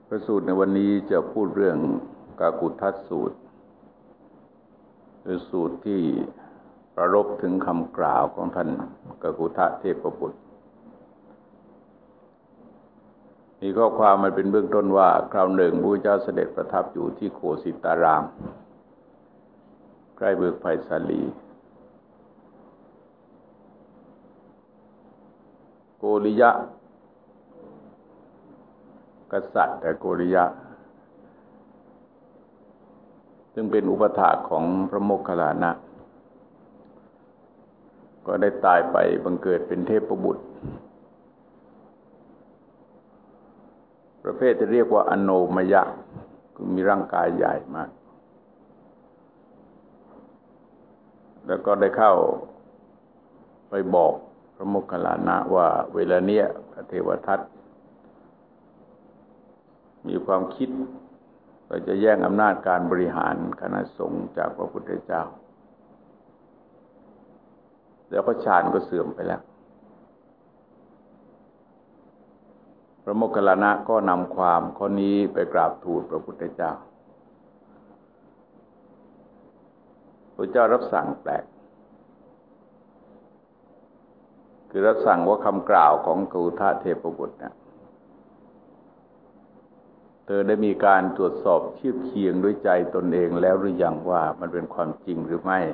พระสูตรในวันนี้จะพูดเรื่องกากุทัสสูตรคือสูตรที่ประรบถึงคำกล่าวของท่านกากุทะเทพบุตรมีข้อความมันเป็นเบื้องต้นว่าคราวหนึ่งพระพุทธเจ้าเสด็จประทับอยู่ที่โคสิตารามใกล้เมืองไผ่สาลีโกริยะกษัตริย์แต่โกริยะซึ่งเป็นอุปถากของพระโมคคัลลานะก็ได้ตายไปบังเกิดเป็นเทพบุตรประเภทที่เรียกว่าอโนมยะคือมีร่างกายใหญ่มากแล้วก็ได้เข้าไปบอกพระโมคคัลลานะว่าเวลาเนี้ยพระเทวทัตมีความคิดว่าจะแย่งอำนาจการบริหารคณะสงฆ์จากพระพุทธเจ้าแล้วก็ฌานก็เสื่อมไปแล้วพระโมคคัลลานะก็นำความข้อนี้ไปกราบทูลพระพุทธเจ้าพระเจ้ารับสั่งแปลกคือรับสั่งว่าคำกล่าวของกากุทะเทพบุตรเนี่ยเธอได้มีการตรวจสอบเทียบเคียงด้วยใจตนเองแล้วหรือยังว่ามันเป็นความจริงหรือไม่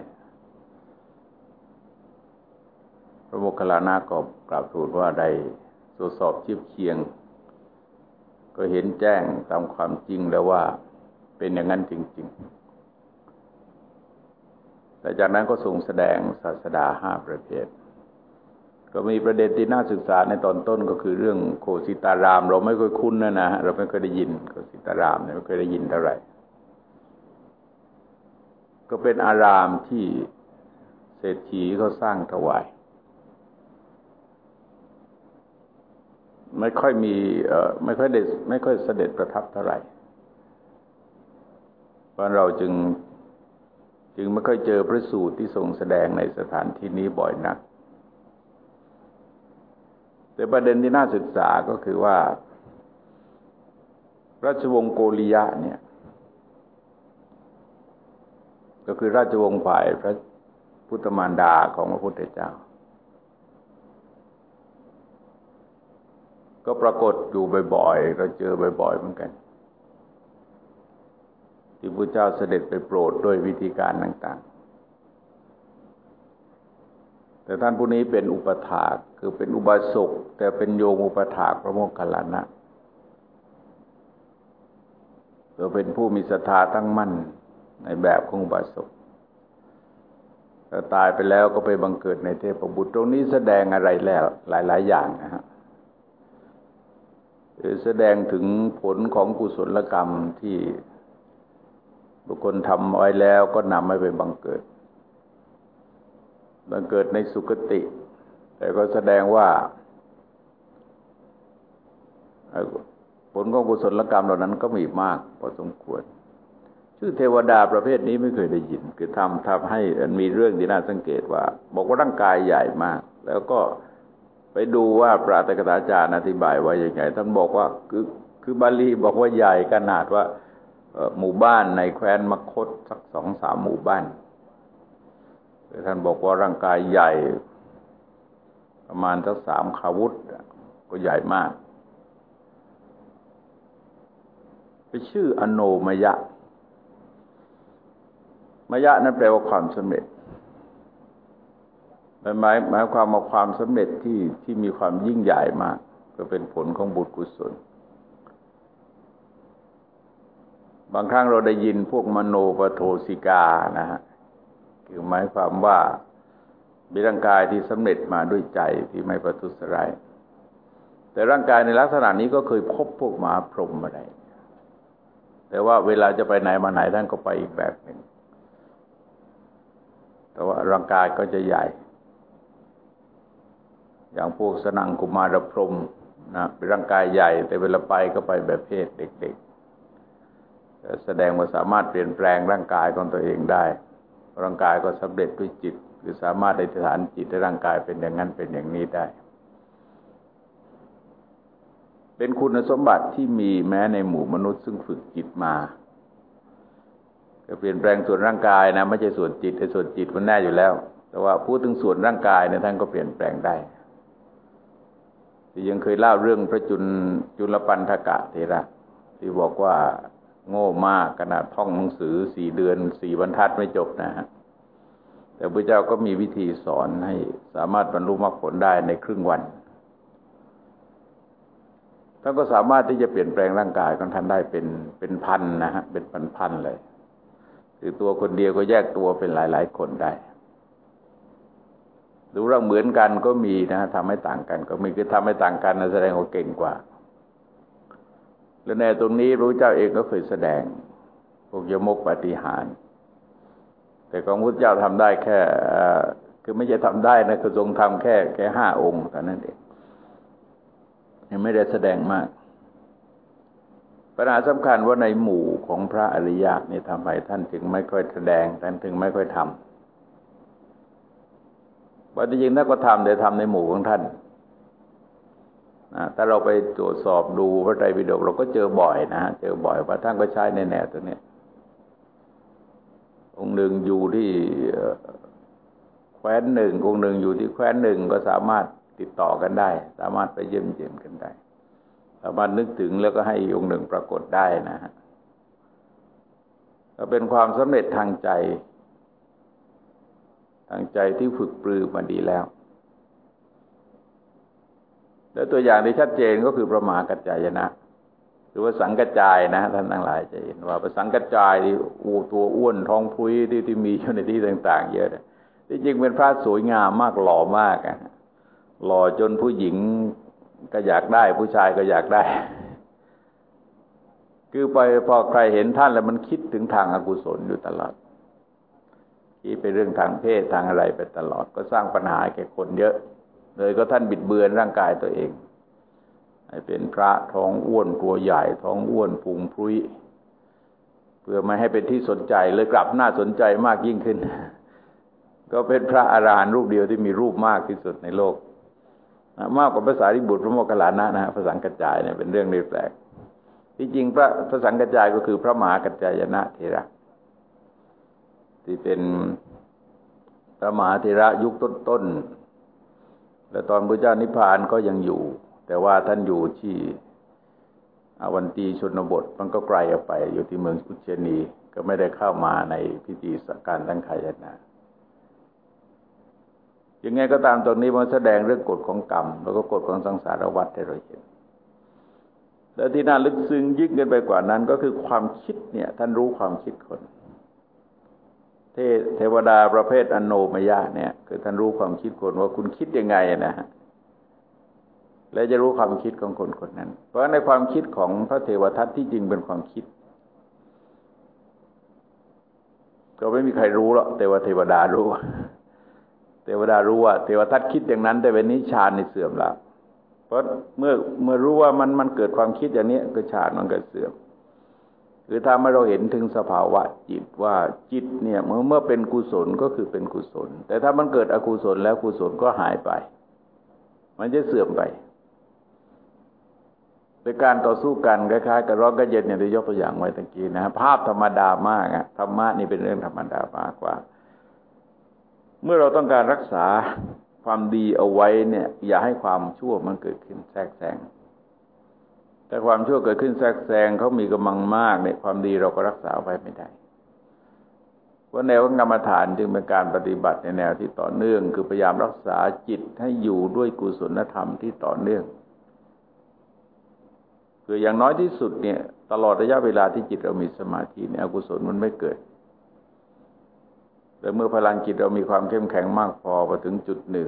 พระโมคคัลลานะก็กราบทูลว่าได้ตรวจสอบเทียบเคียงก็เห็นแจ้งตามความจริงแล้วว่าเป็นอย่างนั้นจริงๆแต่จากนั้นก็ทรงแสดงศาสดา5ประเภทก็มีประเด็นที่น่าศึกษาในตอนต้นก็คือเรื่องโคสิตารามเราไม่ค่อยคุ้นนะเราไม่เคยได้ยินโคสิตารามเนี่ยไม่เคยได้ยินเท่าไหร่ก็เป็นอารามที่เศรษฐีเขาสร้างถวายไม่ค่อยเสด็จประทับเท่าไหร่เพราะเราจึงไม่ค่อยเจอพระสูตรที่ทรงแสดงในสถานที่นี้บ่อยนักแต่ประเด็นที่น่าศึกษาก็คือว่าราชวงศ์โกริยะเนี่ยก็คือราชวงศ์ฝ่ายพระพุทธมารดาของพระพุทธเจ้าก็ปรากฏอยู่บ่อยๆเราเจอบ่อยๆเหมือนกันที่พระเจ้าเสด็จไปโปรดด้วยวิธีการต่างๆแต่ท่านผู้นี้เป็นอุปถากคือเป็นอุบาสกแต่เป็นโยมอุปถากพระโมคคัลลานะเราเป็นผู้มีศรัทธาตั้งมั่นในแบบของอุบาสกแต่ตายไปแล้วก็ไปบังเกิดในเทพบุตรตรงนี้แสดงอะไรแล้วหลายๆอย่างนะฮะแสดงถึงผลของกุศลกรรมที่บุคคลทำไว้แล้วก็นำให้ไปบังเกิดในสุคติแต่ก็แสดงว่าผลของกุศลกรรมเหล่านั้นก็มีมากพอสมควรชื่อเทวดาประเภทนี้ไม่เคยได้ยินคือทำให้มีเรื่องที่น่าสังเกตว่าบอกว่าร่างกายใหญ่มากแล้วก็ไปดูว่าปราตกถาจารย์อธิบายว่าอย่างไงท่านบอกว่าคือบาลีบอกว่าใหญ่ขนาดว่าหมู่บ้านในแคว้นมคธสัก 2-3 หมู่บ้านท่านบอกว่าร่างกายใหญ่ประมาณสัก3 คาวุธก็ใหญ่มากเป็นชื่ออโนมยะมยะนั้นแปลว่าความสำเร็จหมายความว่าความสำเร็จที่มีความยิ่งใหญ่มากก็เป็นผลของบุญกุศลบางครั้งเราได้ยินพวกมโนปโทสิกานะฮะคือหมายความว่ามีร่างกายที่สำเร็จมาด้วยใจที่ไม่ประทุษร้ายแต่ร่างกายในลักษณะนี้ก็เคยพบพวกมหาพรหมมาได้แต่ว่าเวลาจะไปไหนมาไหนท่านก็ไปอีกแบบหนึ่งแต่ว่าร่างกายก็จะใหญ่อย่างพวกสนังกุมารพรหมนะเป็นร่างกายใหญ่แต่เวลาไปก็ไปแบบเพศเด็กๆแสดงว่าสามารถเปลี่ยนแปลงร่างกายของตัวเองได้ร่างกายก็สำเร็จด้วยจิตหรือสามารถอธิษฐานจิตให้ร่างกายเป็นอย่างนั้นเป็นอย่างนี้ได้เป็นคุณสมบัติที่มีแม้ในหมู่มนุษย์ซึ่งฝึกจิตมาก็เปลี่ยนแปลงส่วนร่างกายนะไม่ใช่ส่วนจิตไอ้ส่วนจิตมันแน่อยู่แล้วแต่ว่าพูดถึงส่วนร่างกายเนี่ยท่านก็เปลี่ยนแปลงได้ที่ยังเคยเล่าเรื่องพระจุลปันธกะเถระที่บอกว่าโง่มากขนาดท่องหนังสือ4 เดือน 4 บรรทัดไม่จบนะฮะแต่พระเจ้าก็มีวิธีสอนให้สามารถบรรลุมรรคผลได้ในครึ่งวันท่านก็สามารถที่จะเปลี่ยนแปลงร่างกายของท่านได้เป็นพันนะฮะเป็นพันเลยคือตัวคนเดียวก็แยกตัวเป็นหลายๆคนได้ดูเรื่องเหมือนกันก็มีนะฮะทำให้ต่างกันก็มีคือทำให้ต่างกันแสดงว่าเก่งกว่าและในตรงนี้พระพุทธเจ้าเองก็เคยแสดงพวกยมกปาฏิหาริย์แต่ของพระพุทธเจ้าทำได้แค่คือไม่ใช่ทำได้นะคือทรงทำแค่5 องค์เท่านั้นเองยังไม่ได้แสดงมากปัญหาสำคัญว่าในหมู่ของพระอริยะนี่ทำไมท่านถึงไม่ค่อยแสดงท่านถึงไม่ค่อยทำว่าจริงๆท่านก็ทำแต่ทำในหมู่ของท่านถ้าเราไปตรวจสอบดูพระไตรปิฎกเราก็เจอบ่อยนะเจอบ่อยว่าท่านก็ใช้ในแนวตัวนี้องค์หนึ่งอยู่ที่แคว้นหนึ่งองค์หนึ่งอยู่ที่แคว้นหนึ่งก็สามารถติดต่อกันได้สามารถไปเยี่ยมเยียนกันได้สามารถนึกถึงแล้วก็ให้องค์หนึ่งปรากฏได้นะฮะก็เป็นความสำเร็จทางใจที่ฝึกปรือมาดีแล้วแล้วตัวอย่างที่ชัดเจนก็คือพระมหากัจจายนะหรือว่าสังกัจจายนะท่านทั้งหลายจะเห็นว่าพระสังกัจจายที่ตัวอ้วนท้องพุ้ยที่มีอยู่ในที่ต่างๆเยอะที่จริงเป็นพระสวยงามมากหล่อมากหล่อจนผู้หญิงก็อยากได้ผู้ชายก็อยากได้คือไปพอใครเห็นท่านแล้วมันคิดถึงทางอกุศลอยู่ตลอดคิดไปเรื่องทางเพศทางอะไรไปตลอดก็สร้างปัญหาแก่คนเยอะเลยก็ท่านบิดเบือนร่างกายตัวเองให้เป็นพระท้องอ้วนตัวใหญ่ท้องอ้วนพุงพรุ้ยเพื่อไม่ให้เป็นที่สนใจเลยกลับน่าสนใจมากยิ่งขึ้นก็เป็นพระอรหันต์รูปเดียวที่มีรูปมากที่สุดในโลกมากกว่าพระสารีบุตรพระโมคคัลลานะนะฮะพระสังกัจจายเนี่ยเป็นเรื่องแปลกที่จริงพระสังกัจจายก็คือพระมหากัจจายนะเถระที่เป็นพระมหาเถระยุคต้นๆและตอนพระเจ้านิพพานก็ยังอยู่แต่ว่าท่านอยู่ที่อวันตีชนบทมันก็ไกลออกไปอยู่ที่เมืองอุเชนีก็ไม่ได้เข้ามาในพิธีการตั้งขายนะยังไงก็ตามตรงนี้มันแสดงเรื่องกฎของกรรมแล้วก็กฎของสังสารวัฏให้เราเห็นและที่น่าลึกซึ้งยิ่งเกินไปกว่านั้นก็คือความคิดเนี่ยท่านรู้ความคิดคนเทวดาประเภทอโนมยะเนี่ยคือท่านรู้ความคิดคนว่าคุณคิดยังไงนะฮะและจะรู้ความคิดของคนคนนั้นเพราะในความคิดของพระเทวทัตที่จริงเป็นความคิดก็ไม่มีใครรู้หรอกแต่ว่าเทวดารู้ว่าเทวทัตคิดอย่างนั้นแต่เป็นนิฌานในเสื่อมแล้วเพราะเมื่อรู้ว่ามันเกิดความคิดอย่างนี้ก็ฌานมันก็เสื่อมคือถ้าเราเห็นถึงสภาวะจิตว่าจิตเนี่ยเมื่อเป็นกุศลก็คือเป็นกุศลแต่ถ้ามันเกิดอกุศลแล้วกุศลก็หายไปมันจะเสื่อมไปเป็นการต่อสู้กันคล้ายๆกับร้อนกับเย็นเนี่ยที่ยกตัวอย่างไว้ตะกี้นะภาพธรรมดามากธรรมะนี่เป็นเรื่องธรรมดามากกว่าเมื่อเราต้องการรักษาความดีเอาไว้เนี่ยอย่าให้ความชั่วมันเกิดขึ้นแทรกแซงแต่ความชั่วเกิดขึ้นแทรกแซงเขามีกำลังมากเนี่ยความดีเราก็รักษาไว้ไม่ได้เพราะแนวกรรมฐานจึงเป็นการปฏิบัติในแนวที่ต่อเนื่องคือพยายามรักษาจิตให้อยู่ด้วยกุศลธรรมที่ต่อเนื่องคืออย่างน้อยที่สุดเนี่ยตลอดระยะเวลาที่จิตเรามีสมาธิเนี่ยอกุศลมันไม่เกิดแต่เมื่อพลังจิตเรามีความเข้มแข็งมากพอถึงจุดหนึ่ง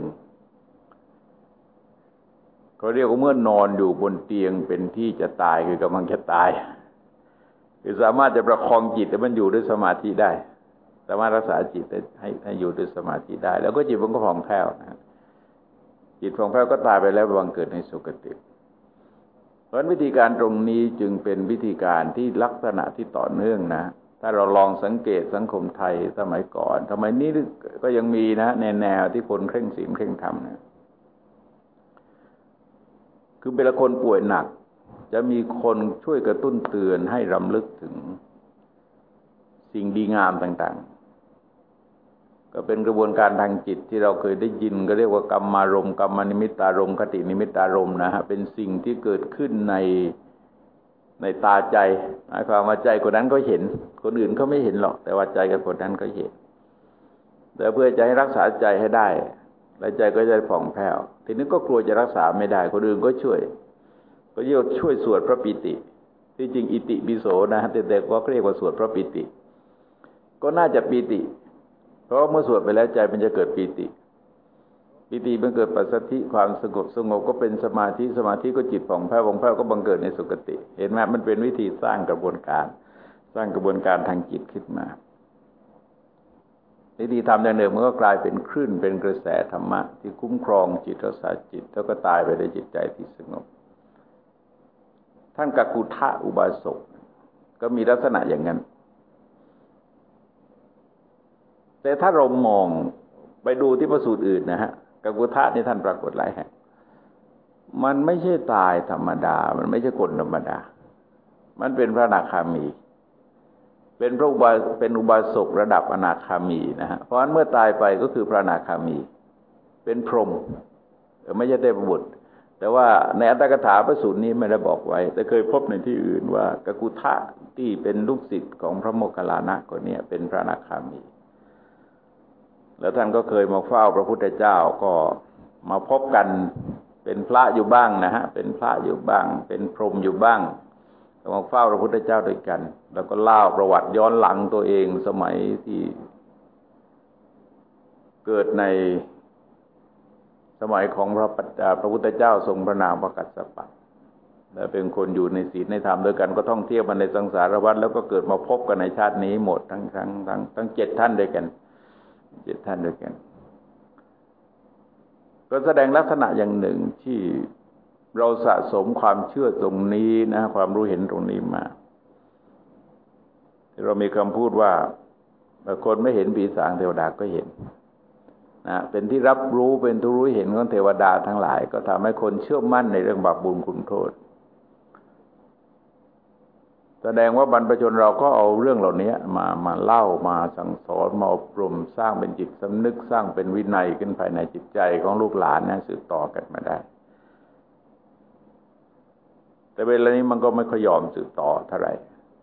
เขาเรียกว่าเมื่อนอนอยู่บนเตียงเป็นที่จะตายคือกำลังจะตายคือสามารถจะประคองจิตให้มันอยู่ด้วยสมาธิได้สามารถรักษาจิตให้อยู่ด้วยสมาธิได้แล้วก็จิตมันก็ผ่องแผ้วนะจิตผ่องแผ้วก็ตายไปแล้วบังเกิดในสุคติเพราะวิธีการตรงนี้จึงเป็นวิธีการที่ลักษณะที่ต่อเนื่องนะถ้าเราลองสังเกตสังคมไทยสมัยก่อนสมัยนี้ก็ยังมีนะในแนวที่คนเคร่งศีลเคร่งธรรมนะคือเป็นคนป่วยหนักจะมีคนช่วยกระตุ้นเตือนให้รำลึกถึงสิ่งดีงามต่างๆก็เป็นกระบวนการทางจิตที่เราเคยได้ยินก็เรียกว่ากรรมารมณ์กรรมนิมิตารมณ์คตินิมิตารมณ์นะฮะเป็นสิ่งที่เกิดขึ้นในตาใจหมายความว่าใจคนนั้นก็เห็นคนอื่นเขาไม่เห็นหรอกแต่ว่าใจกับคนนั้นก็เห็นแต่เพื่อจะให้รักษาใจให้ได้และใจก็จะผ่องแผ้วทีนี้ก็กลัวจะรักษาไม่ได้คนอื่นก็ช่วยสวดพระปิติที่จริงอิติปิโสนะแต่เด็กก็เรียกว่าสวดพระปิติก็น่าจะปิติเพราะเมื่อสวดไปแล้วใจมันจะเกิดปิติมันเกิดปัสสัทธิความสงบก็เป็นสมาธิก็จิตผ่องแผ้วก็บังเกิดในสุคติเห็นไหมมันเป็นวิธีสร้างกระบวนการทางจิตขึ้นมาวิธีทำอย่างเดิมมันก็กลายเป็นคลื่นเป็นกระแสธรรมะที่คุ้มครองจิตรักษาจิตแล้วก็ตายไปในจิตใจที่สงบท่านกักกุทะอุบาสกก็มีลักษณะอย่างนั้นแต่ถ้าเรามองไปดูที่พระสูตรอื่นนะฮะกักกุทะนี่ท่านปรากฏหลายแห่งมันไม่ใช่ตายธรรมดามันไม่ใช่คนธรรมดามันเป็นพระอนาคามีเป็นอุบาสกระดับอนาคามีนะฮะเพราะฉะนั้นเมื่อตายไปก็คือพระอนาคามีเป็นพรหมไม่ใช่เทพบุตรแต่ว่าในอัตถกถาพระสูตรนี้ไม่ได้บอกไว้แต่เคยพบในที่อื่นว่ากักกุทะที่เป็นลูกศิษย์ของพระโมคคัลลานะคนนี้เป็นพระอนาคามีแล้วท่านก็เคยมาเฝ้าพระพุทธเจ้าก็มาพบกันเป็นพระอยู่บ้างนะฮะเป็นพระอยู่บ้างเป็นพรหมอยู่บ้างมาเฝ้าพระพุทธเจ้าด้วยกันแล้วก็เล่าประวัติย้อนหลังตัวเองสมัยที่เกิดในสมัยของพระพุทธเจ้าทรงพระนามว่ากัสสปะและเป็นคนอยู่ในศีลในธรรมด้วยกันก็ท่องเที่ยวมาในสังสารวัฏแล้วก็เกิดมาพบกันในชาตินี้หมดทั้ง7ท่านด้วยกันก็แสดงลักษณะอย่างหนึ่งที่เราสะสมความเชื่อตรงนี้นะความรู้เห็นตรงนี้มาเรามีคำพูดว่าคนไม่เห็นผีสางเทวดาก็เห็นนะเป็นที่รับรู้เป็นที่รู้เห็นของเทวดาทั้งหลายก็ทำให้คนเชื่อมั่นในเรื่องบาปบุญคุณโทษแสดงว่าบรรพชนเราก็เอาเรื่องเหล่านี้มาเล่ามาสั่งสอนมาอบรมสร้างเป็นจิตสำนึกสร้างเป็นวินัยขึ้นภายในจิตใจของลูกหลานนะสืบต่อกันมาได้แต่เวลานี้มันก็ไม่ค่อยยอมสืบต่อเท่าไหร่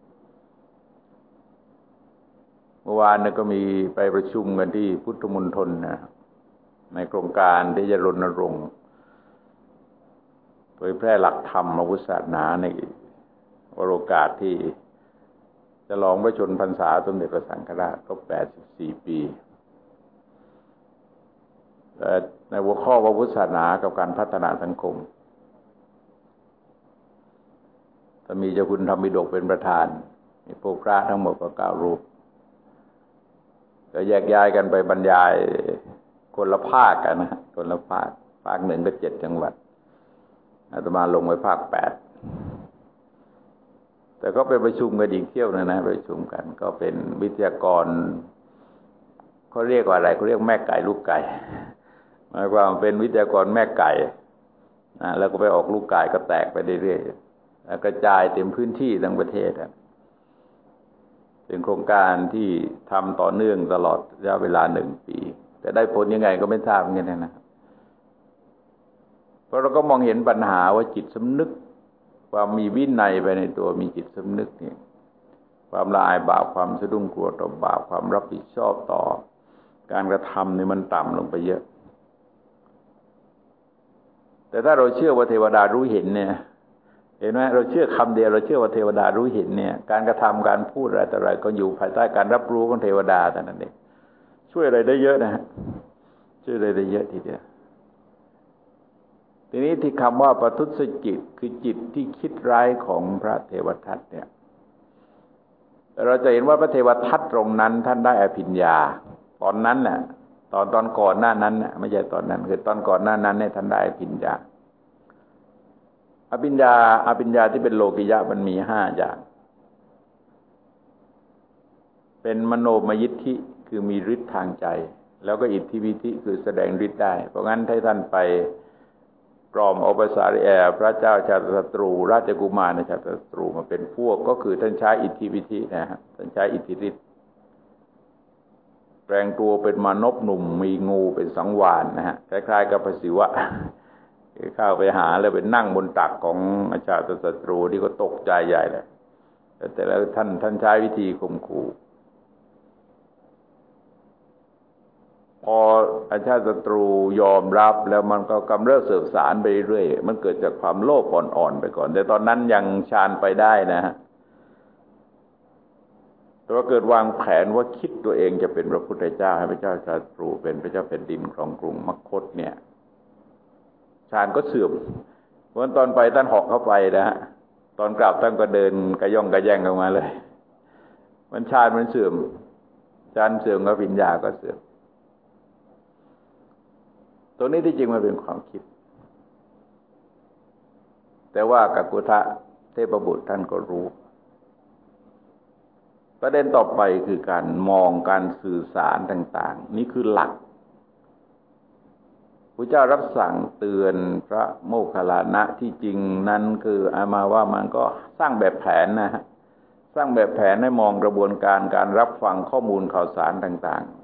เมื่อวานก็มีไปประชุมกันที่พุทธมณฑลนะในโครงการที่จะรณรงค์เผยแพร่หลักธรรมพระพุทธศาสนาในโอกาสที่จะลองพระชนพรรษาสมเด็จพระสังฆราชครบ84 ปีในหัวข้อพระพุทธศาสนากับการพัฒนาสังคมจะมีเจ้าคุณธรรมปิฎกเป็นประธานมีพวกพระทั้งหมดก็9 รูปก็แยกย้ายกันไปบรรยายคนละภาคกันนะคนละภาคหนึ่งก็7 จังหวัดอาตมาลงไปภาค8แต่ก็ไปประชุมกันอีกเที่ยวนะประชุมกันก็เป็นวิทยากรเขาเรียกว่าอะไรเขาเรียกแม่ไก่ลูกไก่หมายความเป็นวิทยากรแม่ไก่นะแล้วก็ไปออกลูกไก่ก็แตกไปเรื่อยๆแล้วกระจายเต็มพื้นที่ทั้งประเทศเป็นโครงการที่ทำต่อเนื่องตลอดระยะเวลา1 ปีแต่ได้ผลยังไงก็ไม่ทราบเหมือนกันนะเพราะเราก็มองเห็นปัญหาว่าจิตสำนึกความมีวินัยไปในตัวมีจิตสำนึกนี่ความละอายบาปความสะดุ้งกลัวต่อบาปความรับผิดชอบต่อการกระทำนี่มันต่ำลงไปเยอะแต่ถ้าเราเชื่อว่าเทวดารู้เห็นเนี่ยเห็นไหมเราเชื่อคำเดียวเราเชื่อว่าเทวดารู้เห็นเนี่ยการกระทำการพูดอะไรต่ออะไรก็อยู่ภายใต้การรับรู้ของเทวดาแต่นั้นเองช่วยอะไรได้เยอะนะฮะช่วยอะไรได้เยอะทีเดียวทีนี้ที่คำว่าปทุสจิตคือจิตที่คิดร้ายของพระเทวทัตเนี่ยเราจะเห็นว่าพระเทวทัตตรงนั้นท่านได้อภิญญาตอนนั้นน่ะตอนก่อนหน้านั้นน่ะไม่ใช่ตอนนั้นคือตอนก่อนหน้านั้นเนี่ยท่านได้อภิญญาอภิญญาที่เป็นโลกิยะมันมี5 อย่างเป็นมโนมยิทธิคือมีฤทธิ์ทางใจแล้วก็อิทธิวิธิคือแสดงฤทธิ์ได้เพราะงั้นให้ท่านไปกล่อมเอาภาษาพระเจ้าชาติศัตรูราชกุมารในชาติศัตรูมาเป็นพวกก็คือท่านใช้อิทธิวิธีนะฮะท่านใช้อิทธิฤทธิ์แปลงตัวเป็นมานพหนุ่มมีงูเป็นสังวาลนะฮะคล้ายๆกับพระศิวะเข้าไปหาแล้วไปนั่งบนตักของอาชาติศัตรูที่ก็ตกใจใหญ่เลยแต่แล้วท่านใช้วิธีข่มขู่พออาชาติศัตรูยอมรับแล้วมันก็กำเริบเสบสารไปเรื่อยมันเกิดจากความโลภอ่อนๆไปก่อนแต่ตอนนั้นยังฌานไปได้นะฮะแต่ว่าเกิดวางแผนว่าคิดตัวเองจะเป็นพระพุทธเจ้าให้พระเจ้าชาติศัตรูเป็นพระเจ้าแผ่นดินครองกรุงมคธเนี่ยฌานก็เสื่อมเพราะตอนไปท่านเหาะเข้าไปนะฮะตอนกลับท่านก็เดินกระย่องกระแย่งออกมาเลยมันฌานมันเสื่อมฌานเสื่อมก็ปัญญาก็เสื่อมตัวนี้ที่จริงมันเป็นความคิดแต่ว่ากักกุฏะเทพบุตรท่านก็รู้ประเด็นต่อไปคือการมองการสื่อสารต่างๆนี่คือหลักพระเจ้ารับสั่งเตือนพระโมคคัลลานะที่จริงนั้นคืออามาว่ามันก็สร้างแบบแผนนะฮะสร้างแบบแผนให้มองกระบวนการการรับฟังข้อมูลข่าวสารต่างๆ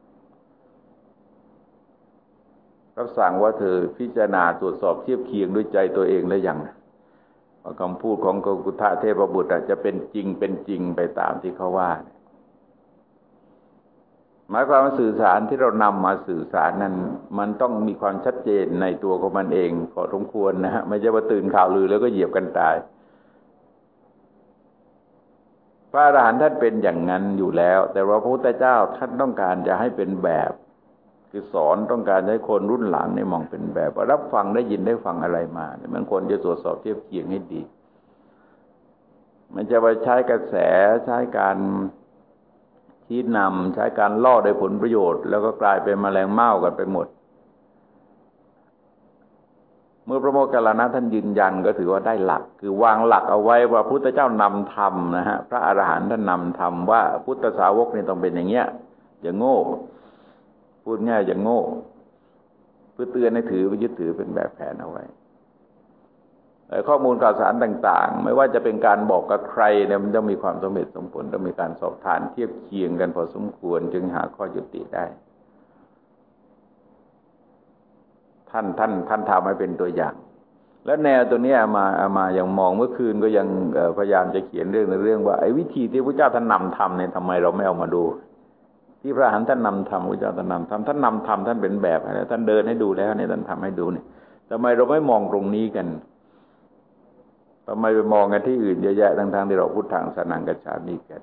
รับสั่งว่าเธอพิจารณาตรวจสอบเทียบเคียงด้วยใจตัวเองแล้วยังว่าคำพูดของกักกุฏะเทพบุตรจะเป็นจริงไปตามที่เขาว่าหมายความว่าสื่อสารที่เรานำมาสื่อสารนั้นมันต้องมีความชัดเจนในตัวของมันเองพอสมควรนะฮะไม่ใช่ว่าตื่นข่าวลือแล้วก็เหยียบกันตายพระอรหันต์ท่านเป็นอย่างนั้นอยู่แล้วแต่ว่าพระพุทธเจ้าท่านต้องการจะให้เป็นแบบคือสอนต้องการให้คนรุ่นหลังเนี่ยมองเป็นแบบว่ารับฟังได้ยินได้ฟังอะไรมาเนี่ยมันควรจะตรวจสอบเทียบเคียงให้ดีมันจะไปใช้กระแสใช้การชี้นำใช้การล่อได้ผลประโยชน์แล้วก็กลายเป็นแมลงเม่ากันไปหมดเมื่อพระโมคคัลลานะท่านยืนยันก็ถือว่าได้หลักคือวางหลักเอาไว้ว่าพุทธเจ้านำธรรมนะฮะพระอรหันต์ท่านนำธรรมว่าพุทธสาวกนี่ต้องเป็นอย่างเงี้ยอย่าโง่พูดง่ายอย่างโง่เพื่อเตือนให้ถือไปยึดถือเป็นแบบแผนเอาไว้ข้อมูลข่าวสารต่างๆไม่ว่าจะเป็นการบอกกับใครเนี่ยมันต้องมีความสมเหตุสมผลต้องมีการสอบทานเทียบเคียงกันพอสมควรจึงหาข้อยุติได้ท่านทำให้เป็นตัวอย่างแล้วแนวตัวนี้มายังมองเมื่อคืนก็ยังพยายามจะเขียนเรื่องว่าไอ้วิธีที่พระเจ้าท่านนำทำเนี่ยทำไมเราไม่เอามาดูที่พระอรหันต์ท่านนำธรรมพระเจ้าท่านนำธรรมท่านเป็นแบบแล้วท่านเดินให้ดูแล้วเนี่ยท่านทำให้ดูเนี่ยทำไมเราไม่มองตรงนี้กันทำไมไปมองกันที่อื่นเยอะแยะทั้งๆที่เราพุทธังสรณังคัจฉามิกัน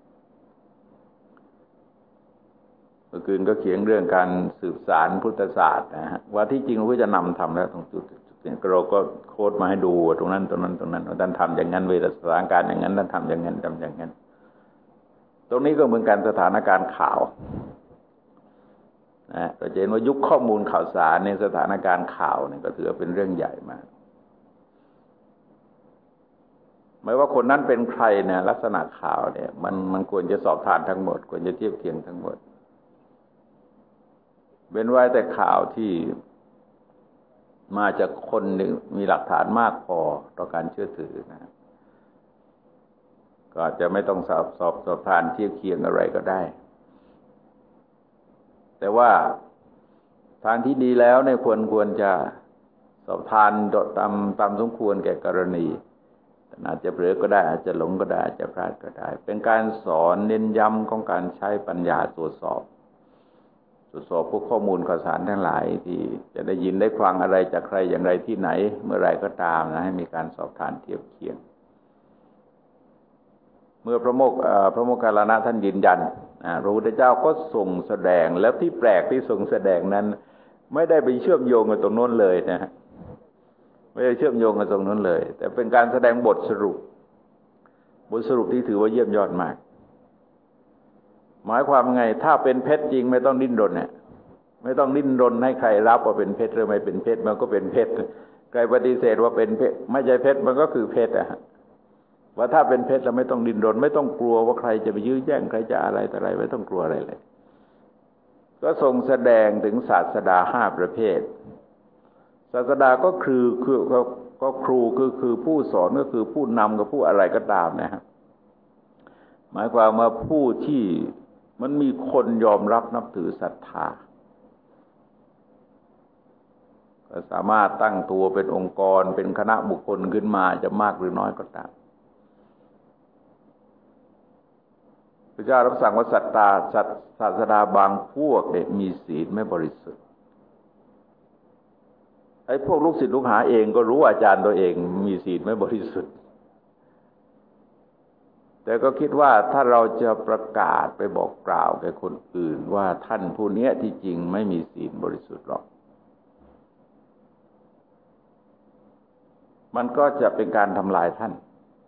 เมื่อคืนก็เขียนเรื่องการสืบสารพุทธศาสตร์นะฮะว่าที่จริงพระพุทธเจ้านำธรรมแล้วตรงจุดเนี่ยเราก็โค้ดมาให้ดูตรงนั้นท่านทำอย่างนั้นเวลาสถานการณ์อย่างนั้นท่านทำอย่างนั้นตรงนี้ก็เหมือนกันสถานการณ์ข่าวนะเราจะเห็นว่ายุคข้อมูลข่าวสารในสถานการณ์ข่าวเนี่ยก็ถือเป็นเรื่องใหญ่มากไม่ว่าคนนั้นเป็นใครเนี่ยลักษณะข่าวเนี่ยมันควรจะสอบทานทั้งหมดควรจะเทียบเคียงทั้งหมดเว้นไว้แต่ข่าวที่มาจากคนหนึ่งมีหลักฐานมากพอต่อการเชื่อถือนะก็อาจจะไม่ต้องสอบทานเทียบเคียงอะไรก็ได้แต่ว่าทางที่ดีแล้วเนี่ยควรจะสอบทานตามสมควรแก่กรณีอาจจะเผลอก็ได้อาจจะหลงก็ได้อาจจะพลาดก็ได้เป็นการสอนเน้นย้ำของการใช้ปัญญาตรวจสอบพวกข้อมูลข่าวสารทั้งหลายที่จะได้ยินได้ฟังอะไรจากใครอย่างไรที่ไหนเมื่อไรก็ตามนะให้มีการสอบทานเทียบเคียงเมื่อพระโมคคัลลานะท่านยืนยันพระพุทธเจ้าก็ทรงแสดงแล้วที่แปลกที่ทรงแสดงนั้นไม่ได้ไปเชื่อมโยงกับตรงโน้นเลยนะไม่ได้เชื่อมโยงกับตรงนั้นเลยแต่เป็นการแสดงบทสรุปที่ถือว่าเยี่ยมยอดมากหมายความไงถ้าเป็นเพชรจริงไม่ต้องดิ้นรนเนี่ยไม่ต้องดิ้นรนให้ใครรับว่าเป็นเพชรหรือไม่เป็นเพชรมันก็เป็นเพชรใครปฏิเสธว่าเป็นเพชรไม่ใช่เพชรมันก็คือเพชรว่าถ้าเป็นเพชรเราไม่ต้องดิ้นรนไม่ต้องกลัวว่าใครจะไปยื้อแย่งใครจะอะไรแต่อะไรไม่ต้องกลัวอะไรเลยก็ทรงแสดงถึงศาสดา5 ประเภทศาสดาก็ก็ครูคือผู้สอนก็คือผู้นำกับผู้อะไรก็ตามนะฮะหมายความว่าผู้ที่มันมีคนยอมรับนับถือศรัทธาก็สามารถตั้งตัวเป็นองค์กรเป็นคณะบุคคลขึ้นมาจะมากหรือน้อยก็ตามพระเจ้ารับสั่งว่าศาสดาบางพวกเนี่ยมีศีลไม่บริสุทธิ์ไอ้พวกลูกศิษย์ลูกหาเองก็รู้อาจารย์ตัวเองมีศีลไม่บริสุทธิ์แต่ก็คิดว่าถ้าเราจะประกาศไปบอกกล่าวแก่คนอื่นว่าท่านผู้นี้ที่จริงไม่มีศีลบริสุทธิ์หรอกมันก็จะเป็นการทำลายท่าน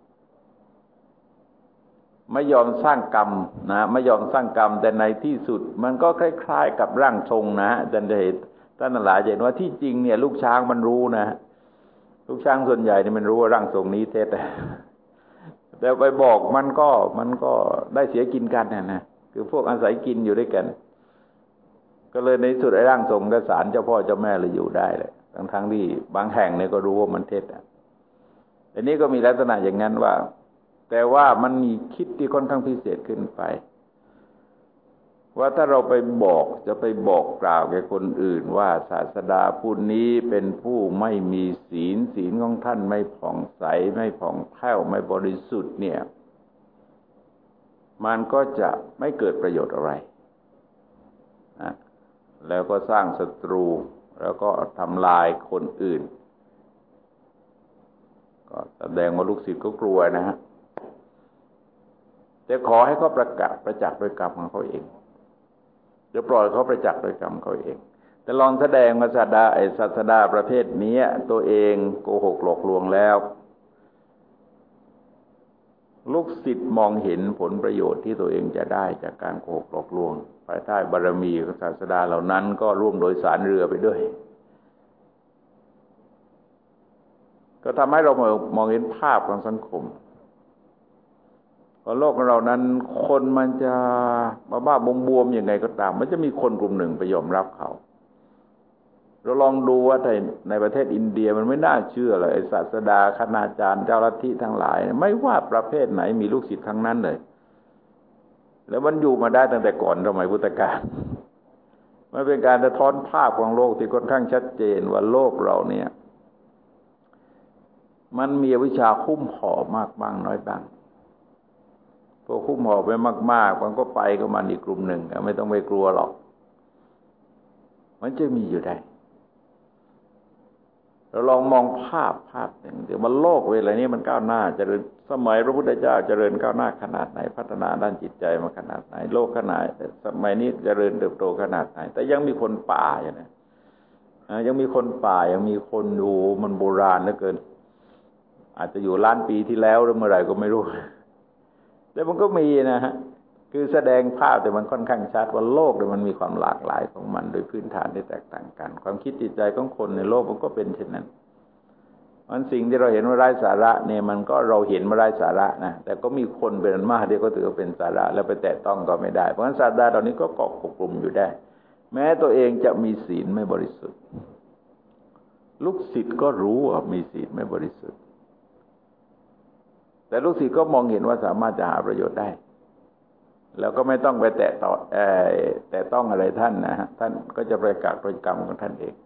ไม่ยอมสร้างกรรมนะไม่ยอมสร้างกรรมแต่ในที่สุดมันก็คล้ายๆกับร่างทรงนะท่านจะเห็นท่านหลายเห็นว่าที่จริงเนี่ยลูกช้างมันรู้นะลูกช้างส่วนใหญ่เนี่ยมันรู้ว่าร่างทรงนี้เท็จแต่ไปบอกมันก็ได้เสียกินกันนะคือพวกอาศัยกินอยู่ด้วยกันก็เลยในสุดไอ้ร่างทรงกับศาลเจ้าพ่อเจ้าแม่เลยอยู่ได้เลยทั้งที่บางแห่งเนี่ยก็รู้ว่ามันเท็จแต่นี้ก็มีลักษณะอย่างนั้นว่าแต่ว่ามันมีคิดที่ค่อนข้างพิเศษขึ้นไปว่าถ้าเราไปจะไปบอกกล่าวแก่คนอื่นว่าศาสดาผู้นี้เป็นผู้ไม่มีศีลของท่านไม่ผ่องใสไม่ผ่องแผ้วไม่บริสุทธิ์เนี่ยมันก็จะไม่เกิดประโยชน์อะไรนะแล้วก็สร้างศัตรูแล้วก็ทำลายคนอื่นก็แสดงว่าลูกศิษย์ก็กลัวนะฮะแต่ขอให้เขาประจักษ์โดยกรรมของเขาเองจะปล่อยเขาประจักษ์โดยกรรมเขาเองแต่ลองแสดงว่าศาสดาประเภทนี้ตัวเองโกหกหลอกลวงแล้วลูกศิษย์มองเห็นผลประโยชน์ที่ตัวเองจะได้จากการโกหกหลอกลวงภายใต้บารมีของศาสดาเหล่านั้นก็ร่วมโดยสารเรือไปด้วยก็ทำให้เรามองเห็นภาพของสังคมว่าโลกของเรานั้นคนมันจะบ้าบวมยังไงก็ตามมันจะมีคนกลุ่มหนึ่งไปยอมรับเขาเราลองดูว่าในประเทศอินเดียมันไม่น่าเชื่อเลยศาสดาคณาจารย์เจ้าลัทธิทั้งหลายไม่ว่าประเภทไหนมีลูกศิษย์ทั้งนั้นเลยแล้วมันอยู่มาได้ตั้งแต่ก่อนสมัยพุทธกาลมันเป็นการสะท้อนภาพของโลกที่ค่อนข้างชัดเจนว่าโลกเราเนี่ยมันมีอวิชชาหุ้มห่อมากบ้างน้อยบ้างพวกหุ้มห่อไปมากๆมันก็ไปกับมันอีกกลุ่มหนึ่งไม่ต้องไปกลัวหรอกมันจะมีอยู่ได้เราลองมองภาพหนึ่งเดี๋ยวมันโลกเวลานี้มันก้าวหน้าเจริญสมัยพระพุทธเจ้าเจริญก้าวหน้าขนาดไหนพัฒนาด้านจิตใจมาขนาดไหนโลกขนาดสมัยนี้เจริญเติบโตขนาดไหนแต่ยังมีคนป่าอยู่นะยังมีคนป่ายังมีคนอยู่มันโบราณเหลือเกินอาจจะอยู่ล้านปีที่แล้วหรือเมื่อไหร่ก็ไม่รู้แต่มันก็มีนะฮะคือแสดงภาพแต่มันค่อนข้างชัดว่าโลกเนี่ยมันมีความหลากหลายของมันโดยพื้นฐานที่แตกต่างกันความคิดจิตใจของคนในโลกมันก็เป็นเช่นนั้นมันสิ่งที่เราเห็นว่าไร้สาระเนี่ยมันก็เราเห็นว่าไร้สาระนะแต่ก็มีคนเป็นอันมากที่ก็ถือว่าเป็นสาระแล้วไปแตะต้องก็ไม่ได้เพราะฉะนั้นศาสดาเหล่านี้ก็เกาะกลุ่มอยู่ได้แม้ตัวเองจะมีศีลไม่บริสุทธิ์ลูกศิษย์ก็รู้ว่ามีศีลไม่บริสุทธิ์แต่ลูกศิษย์ก็มองเห็นว่าสามารถจะหาประโยชน์ได้แล้วก็ไม่ต้องไปแตะต้องอะไรท่านนะฮะท่านก็จะประกาศโดยกรรมของท่านเอง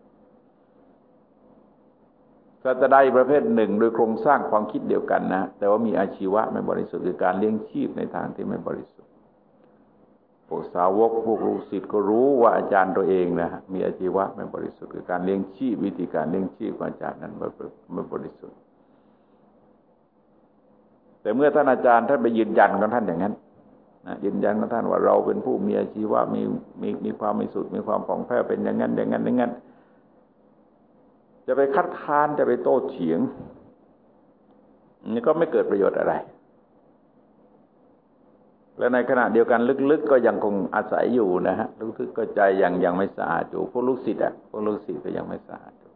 ศาสดาอีกประเภทหนึ่งโดยโครงสร้างความคิดเดียวกันนะแต่ว่ามีอาชีวะไม่บริสุทธิ์คือการเลี้ยงชีพในทางที่ไม่บริสุทธิ์พวกสาวกพวกลูกศิษย์ก็รู้ว่าอาจารย์ตัวเองนะฮะมีอาชีวะไม่บริสุทธิ์คือการเลี้ยงชีพวิธีการเลี้ยงชีพของอาจารย์นั้นไม่บริสุทธิ์แต่เมื่อท่านอาจารย์ท่านไปยืนยันกับท่านอย่างนั้นยืนยันกับท่านว่าเราเป็นผู้มีอาชีวะมีความบริสุทธิ์มีความผ่องแผ้วเป็นอย่างนั้นจะไปคัดค้านจะไปโต้เถียงนี่ก็ไม่เกิดประโยชน์อะไรและในขณะเดียวกันลึกๆก็ยังคงอาศัยอยู่นะฮะลึกๆก็ใจยังไม่สะอาดอยู่พวกลูกศิษย์พวกลูกศิษย์ก็ยังไม่สะอาดอยู่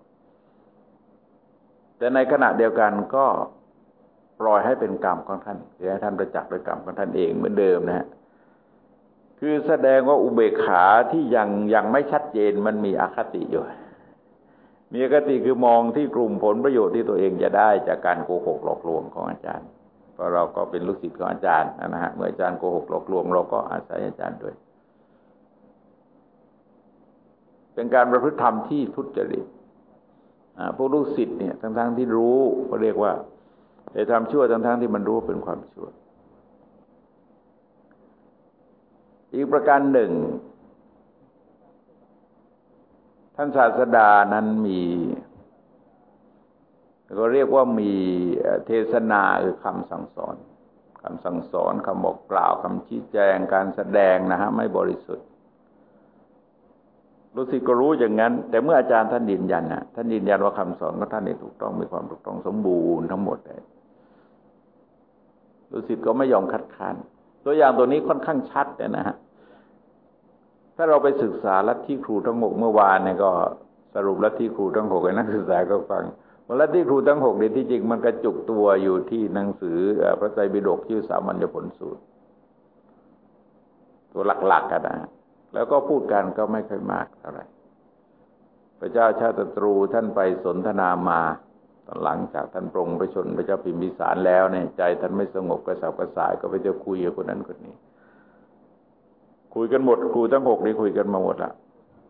แต่ในขณะเดียวกันก็ปล่อยให้เป็นกรรมของท่านคือให้ท่านประจักษ์โดยกรรมของท่านเองเหมือนเดิมนะฮะคือแสดงว่าอุเบกขาที่ยังไม่ชัดเจนมันมีอคติอยู่มีอคติคือมองที่กลุ่มผลประโยชน์ที่ตัวเองจะได้จากการโกหกหลอกลวงของอาจารย์เพราะเราก็เป็นลูกศิษย์ของอาจารย์นะฮะเมื่ออาจารย์โกหกหลอกลวงเราก็อาศัยอาจารย์ด้วยเป็นการประพฤติธรรมที่ทุจริตพวกลูกศิษย์เนี่ยทั้งที่รู้ก็เรียกว่าได้ทำชั่วทั้งที่มันรู้เป็นความชั่วอีกประการหนึ่งท่านศาสดานั้นมีก็เรียกว่ามีเทศนาคือคำสั่งสอนคำบอกกล่าวคำชี้แจงการแสดงนะฮะไม่บริสุทธิ์ลูกศิษย์ก็รู้อย่างนั้นแต่เมื่ออาจารย์ท่านยืนยันท่านยืนยันว่าคำสอนของท่านนี่ถูกต้องมีความถูกต้องสมบูรณ์ทั้งหมดเลยลูกศิษย์ก็ไม่ยอมคัดค้านตัวอย่างตัวนี้ค่อนข้างชัดนะฮะถ้าเราไปศึกษาลัทธิครูทั้งหกเมื่อวานเนี่ยก็สรุปลัทธิครูทั้งหกให้นักศึกษาก็ฟังว่าลัทธิครูทั้งหกเนี่ยที่จริงมันกระจุกตัวอยู่ที่หนังสือพระไตรปิฎกชื่อสามัญญผลสูตรตัวหลักๆกันนะแล้วก็พูดกันก็ไม่ค่อยมากเท่าไหร่พระเจ้าชาติศัตรูท่านไปสนทนามาตอนหลังจากท่านปรงพระชนพระเจ้าพิมพิสารแล้วเนี่ยใจท่านไม่สงบกระสับกระส่ายก็ไปจะคุยกับคนนั้นคนนี้คุยกันหมดครูทั้งหกนี่คุยกันมาหมดละ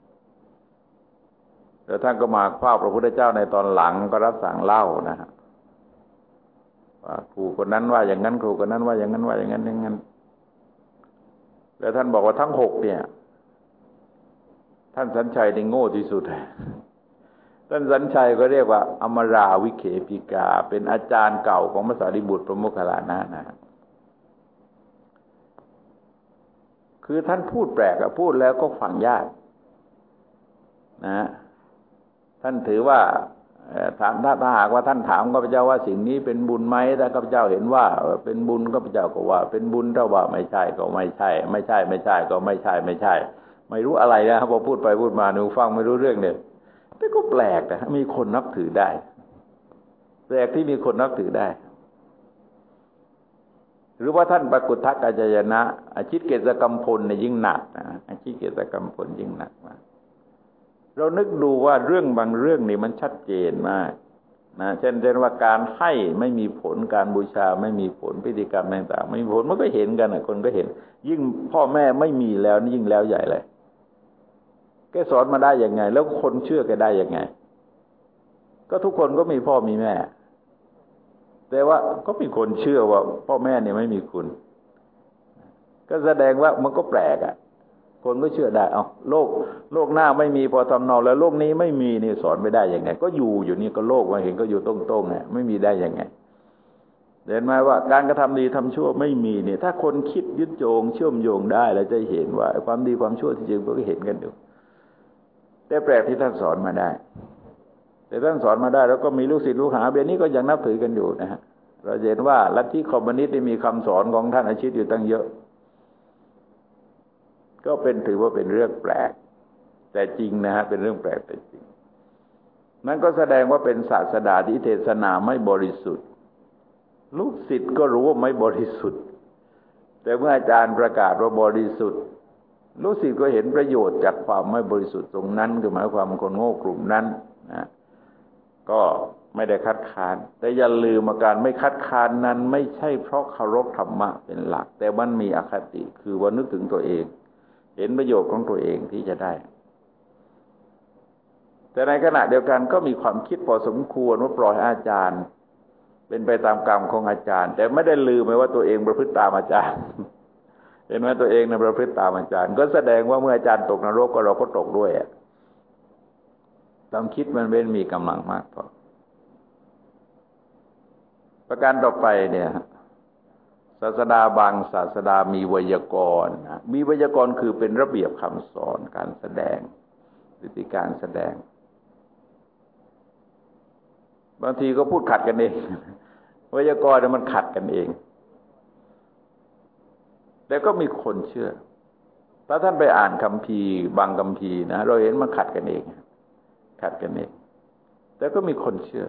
แล้วท่านก็มาเฝ้าพระพุทธเจ้าในตอนหลังก็รับสั่งเล่านะฮะว่าครูคนนั้นว่าอย่างนั้นครูคนนั้นว่าอย่างนั้นว่าอย่างนั้นอย่างนั้นแล้วท่านบอกว่าทั้งหกเนี่ยท่านสัญชัยนี่โง่ที่สุดท่านสัญชัยก็เรียกว่าอมราวิเขปิกาเป็นอาจารย์เก่าของพระสารีบุตรพระโมคคัลลานะนะคือท่านพูดแปลกพูดแล้วก็ฟังยากนะท่านถือว่าถามถ้าหากว่าท่านถามข้าพเจ้าว่าสิ่งนี้เป็นบุญไหมถ้าข้าพเจ้าเห็นว่าเป็นบุญข้าพเจ้าก็ว่าเป็นบุญถ้าว่าไม่ใช่ก็ไม่ใช่ไม่ใช่ก็ไม่ใช่ไม่รู้อะไรนะพอพูดไปพูดมาหนูฟังไม่รู้เรื่องเนี่ยแต่ก็แปลกนะมีคนนับถือได้แปลกที่มีคนนับถือได้หรือว่าท่านปกุฏทกัจจายนะอาชิตเกษกัมพลเนี่ยยิ่งหนักนะอาชิตเกษกัมพลยิ่งหนักมากเรานึกดูว่าเรื่องบางเรื่องนี่มันชัดเจนมากนะเช่นว่าการให้ไม่มีผลการบูชาไม่มีผลพิธีกรรมต่างๆไม่มีผลมันก็เห็นกันคนก็เห็นยิ่งพ่อแม่ไม่มีแล้วนี่ยิ่งแล้วใหญ่เลยแกสอนมาได้ยังไงแล้วคนเชื่อแกได้ยังไงก็ทุกคนก็มีพ่อมีแม่แต่ว่าก็มีคนเชื่อว่าพ่อแม่เนี่ยไม่มีคุณก็แสดงว่ามันก็แปลกคนก็เชื่อได้โลกหน้าไม่มีพอทำนองแล้วโลกนี้ไม่มีนี่สอนไม่ได้ยังไงก็อยู่นี่ก็โลกมาเห็นก็อยู่ตรงๆไงไม่มีได้ยังไงเห็นไหมว่าการกระทำดีทำชั่วไม่มีเนี่ยถ้าคนคิดยึดโยงเชื่อมโยงได้แล้วจะเห็นว่าความดีความชั่วที่จริงก็เห็นกันอยู่แต่แปลกที่ท่านสอนมาได้แต่ท่านสอนมาได้แล้วก็มีลูกศิษย์ลูกหาเดี๋ยวนี้ก็ยังนับถือกันอยู่นะฮะเราเห็นว่าลัทธิคอมมิวนิสต์มีคำสอนของท่านอาชิตอยู่ตั้งเยอะก็ถือว่าเป็นเรื่องแปลกแต่จริงนะฮะเป็นเรื่องแปลกแต่จริงนั่นก็แสดงว่าเป็นศาสดาที่เทศนาไม่บริสุทธิ์ลูกศิษย์ก็รู้ว่าไม่บริสุทธิ์แต่เมื่ออาจารย์ประกาศว่าบริสุทธิ์ลูกศิษย์ก็เห็นประโยชน์จากความไม่บริสุทธิ์ตรงนั้นคือหมายความคนโง่กลุ่มนั้นนะก็ไม่ได้คัดค้านแต่อย่าลืมอาการไม่คัดค้านนั้นไม่ใช่เพราะเคารพธรรมะเป็นหลักแต่มันมีอคติคือว่านึกถึงตัวเองเห็นประโยชน์ของตัวเองที่จะได้แต่ในขณะเดียวกันก็มีความคิดพอสมควรว่าปล่อยอาจารย์เป็นไปตามกรรมของอาจารย์แต่ไม่ได้ลืมไปว่าตัวเองประพฤติตามอาจารย์เห็นไหมตัวเองนะประพฤติตามอาจารย์ก็แสดงว่าเมื่ออาจารย์ตกนรกก็เราก็ตกด้วยความคิดมันเป็นมีกำลังมากพอประการต่อไปเนี่ยศาสดาบางศาสดามีไวยากรณ์มีไวยากรณ์คือเป็นระเบียบคำสอนการแสดงวิธีการแสดงบางทีก็พูดขัดกันเองไวยากรณ์มันขัดกันเองแต่ก็มีคนเชื่อถ้าท่านไปอ่านคัมภีร์บางคัมภีร์นะเราเห็นมันขัดกันเองแต่ก็มีคนเชื่อ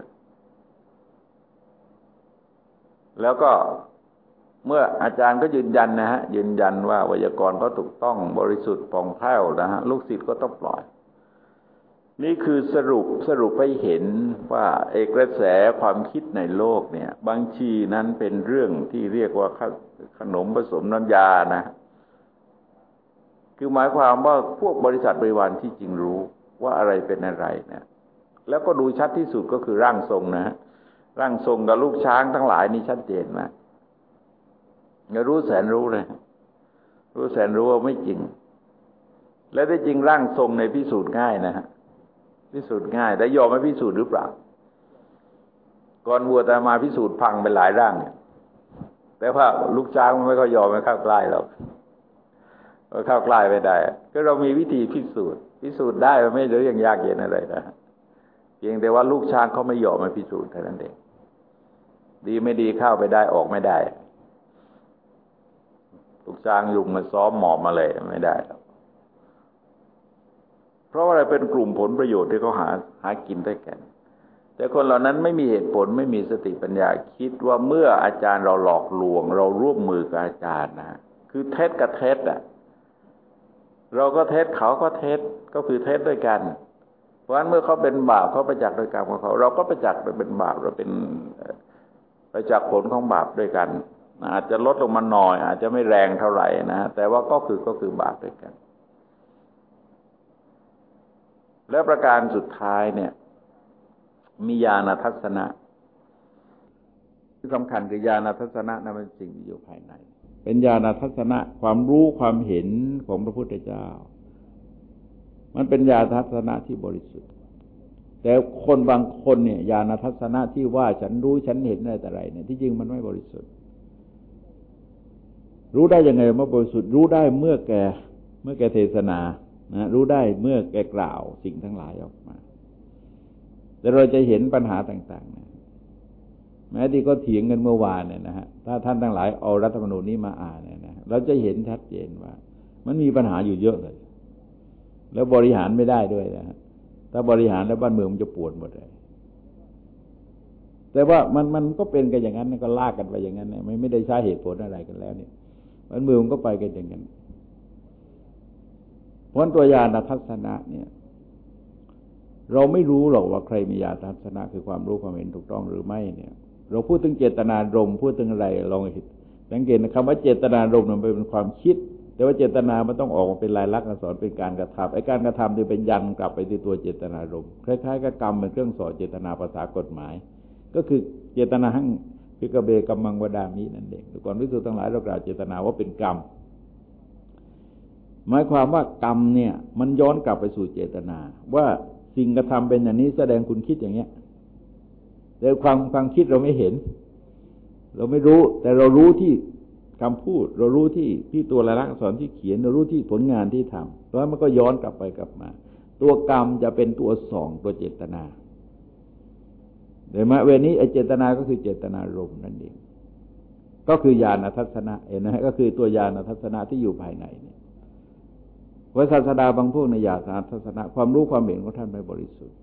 แล้วก็เมื่ออาจารย์ก็ยืนยันนะฮะยืนยันว่าไวยากรณ์ก็ถูกต้องบริสุทธิ์ผ่องแผ้วนะฮะลูกศิษย์ก็ต้องปล่อยนี่คือสรุปให้เห็นว่าเอกกระแสความคิดในโลกเนี่ยบางทีนั้นเป็นเรื่องที่เรียกว่าขนมผสมน้ำยานะคือหมายความว่าพวกบริษัทบริวารที่จริงรู้ว่าอะไรเป็นอะไรเนี่ยแล้วก็ดูชัดที่สุดก็คือร่างทรงนะร่างทรงกับลูกช้างทั้งหลายนี่ชัดเจนมากรู้แสนรู้เลยรู้แสนรู้ว่าไม่จริงและที่จริงร่างทรงในพิสูจน์ง่ายนะฮะพิสูจน์ง่ายแต่ยอมไม่พิสูจน์หรือเปล่าก่อนบวชอาตมาพิสูจน์พังไปหลายร่างเนี่ยแต่ว่าลูกช้างมันไม่ค่อยยอมไม่เข้าใกล้หรอกเข้าใกล้ไม่ได้ก็เรามีวิธีพิสูจน์ได้ไม่ได้อย่างยากเย็นอะไรนะเพียงแต่ว่าลูกช้างเขาไม่ยอมมาพิสูจน์เท่านั้นเองดีไม่ดีเข้าไปได้ออกไม่ได้ลูกช้างยุงมาซ้อมหมอบมาเลยไม่ได้เพราะว่าอะไรเป็นกลุ่มผลประโยชน์ที่เขาหากินด้วยกันแต่คนเหล่านั้นไม่มีเหตุผลไม่มีสติปัญญาคิดว่าเมื่ออาจารย์เราหลอกลวงเราร่วมมือกับอาจารย์นะคือเท็จกับเท็จอ่ะเราก็เท็จเขาก็เท็จก็คือเท็จด้วยกันเพราะฉะนั้นเมื่อเขาเป็นบาปเขาประจักษ์โดยกรรมของเขาเราก็ประจักษ์โดยเป็นบาปเราเป็นประจักษ์ผลของบาปด้วยกันอาจจะลดลงมาหน่อยอาจจะไม่แรงเท่าไหร่นะแต่ว่าก็คือบาปด้วยกันและประการสุดท้ายเนี่ยมีญาณทัศนะที่สำคัญคือญาณทัศนะนั้นเป็นสิ่งที่อยู่ภายในเป็นญาณทัศนะความรู้ความเห็นของพระพุทธเจ้ามันเป็นญาณทัศนะที่บริสุทธิ์แต่คนบางคนเนี่ยญาณทัศนะที่ว่าฉันรู้ฉันเห็นอะไรแต่ไรเนี่ยที่จริงมันไม่บริสุทธิ์รู้ได้ยังไงว่าบริสุทธิ์รู้ได้เมื่อแกเทศนานะรู้ได้เมื่อแกกล่าวสิ่งทั้งหลายออกมาแต่เราจะเห็นปัญหาต่างๆนะแม้ที่ก็เถียงกันเมื่อวานเนี่ยนะฮะถ้าท่านทั้งหลายเอารัฐธรรมนูญนี้มาอ่านเนี่ยนะเราจะเห็นชัดเจนว่ามันมีปัญหาอยู่เยอะเลยแล้วบริหารไม่ได้ด้วยนะฮะถ้าบริหารแล้วบ้านเมืองมันจะปวดหมดเลยแต่ว่ามันก็เป็นกันอย่างนั้นก็ลากกันไปอย่างนั้นเนี่ยไม่ได้ใช้เหตุผลอะไรกันแล้วเนี่ยบ้านเมืองก็ไปกันอย่างนั้นเพราะตัวญาณทัศนะเนี่ยเราไม่รู้หรอกว่าใครมีญาณทัศนะคือความรู้ความเห็นถูกต้องหรือไม่เนี่ยเราพูดถึงเจตนารมณ์พูดถึงอะไรลองสังเกตนะคำว่าเจตนารมณ์มันเป็นความคิดแต่ว่าเจตนามันต้องออกมาเป็นลายลักษณ์อักษรเป็นการกระทำไอ้การกระทำจะเป็นยันกลับไปที่ตัวเจตนารมณ์คล้ายๆกับกรรมเป็นเครื่องสอนเจตนาภาษากฎหมายก็คือเจตนาหั่งพิกเบกัมมังวดามินั่นเองก่อนวิสุทธ์ทั้งหลายเรากล่าวเจตนาว่าเป็นกรรมหมายความว่ากรรมเนี่ยมันย้อนกลับไปสู่เจตนาว่าสิ่งกระทำเป็นอย่างนี้แสดงคุณคิดอย่างเงี้ยแต่ความคิดเราไม่เห็นเราไม่รู้แต่เรารู้ที่คำพูดเรารู้ที่ตัวลายลักษณ์อักษรที่เขียนเรารู้ที่ผลงานที่ทำแล้วมันก็ย้อนกลับไปกลับมาตัวกรรมจะเป็นตัวส่องตัวเจตนาเดี๋ยวมาเวลานี้ไอ้เจตนาก็คือเจตนารมณ์นั่นเองก็คือญาณทัศนะเห็นไหมก็คือตัวญาณทัศนะที่อยู่ภายในเนี่ยว่าศาสดาบางพวกในญาณทัศนะความรู้ความเห็นของท่านไม่บริสุทธิ์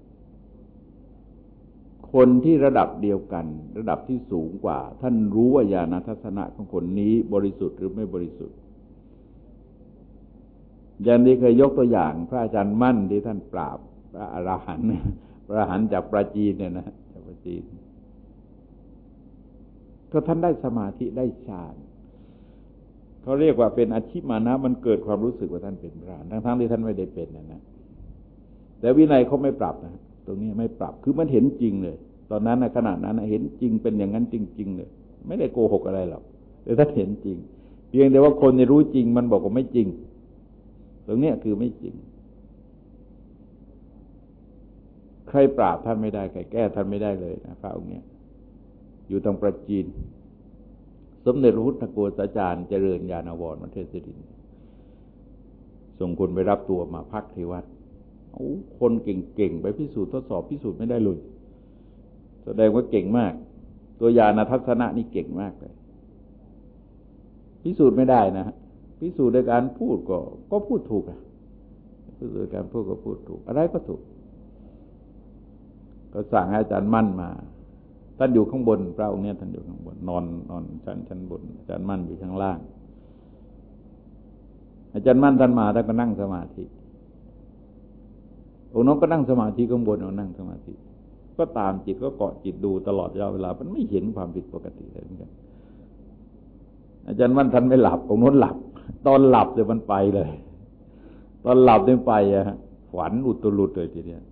คนที่ระดับเดียวกันระดับที่สูงกว่าท่านรู้ว่าญาณทัศนะของคนนี้บริสุทธิ์หรือไม่บริสุทธิ์อย่างนี้เคยยกตัวอย่างพระอาจารย์มั่นที่ท่านปราบพระอรหันต์จากปราจีนเนี่ยนะจากปราจีนก็ท่านได้สมาธิได้ฌานเขาเรียกว่าเป็นอาชีพมานะมันเกิดความรู้สึกว่าท่านเป็นพระทั้งที่ท่านไม่ได้เป็นนะแต่วินัยเขาไม่ปรับนะตรงนี้ไม่ปรับคือมันเห็นจริงเลยตอนนั้นในขณะนั้นเห็นจริงเป็นอย่างนั้นจริงๆเลยไม่ได้โกหกอะไรหรอกแต่ท่านเห็นจริงเพียงแต่ว่าคนในรู้จริงมันบอกว่าไม่จริงตรงนี้คือไม่จริงใครปราบท่านไม่ได้ใครแก้ท่านไม่ได้เลยนะพระองค์เนี้ยอยู่ตรงประจีนสมเด็จพระพุทธโฆษาจารย์เจริญญาณวรมันเทศดินส่งคนไปรับตัวมาพักที่วัดคนเก่งๆไปพิสูจน์ทดสอบพิสูจน์ไม่ได้เลยแสดงว่าเก่งมากตัวญาณทัศนะนี่เก่งมากเลยพิสูจน์ไม่ได้นะพิสูจน์โดยการพูดก็พูดถูกพิสูจน์โดยการพูดก็พูดถูกอะไรก็ถูกก็สั่งให้อาจารย์มั่นมาท่านอยู่ข้างบนพระองค์เนี่ยท่านอยู่ข้างบนนอนชั้นบนอาจารย์มั่นอยู่ข้างล่างอาจารย์มั่นท่านมาท่านก็นั่งสมาธิองค์น้องก็นั่งสมาธิข้างบนนั่งสมาธิก็ตามจิตก็เกาะจิตดูตลอดเวลามันไม่เห็นความผิดปกติเลยเหมือนกันอาจารย์มั่นท่านไม่หลับองค์น้นหลับตอนหลับเดี๋ยวมันไปเลยตอนหลับเนี่ยไปฝันอุตรุดเลยทีเดียว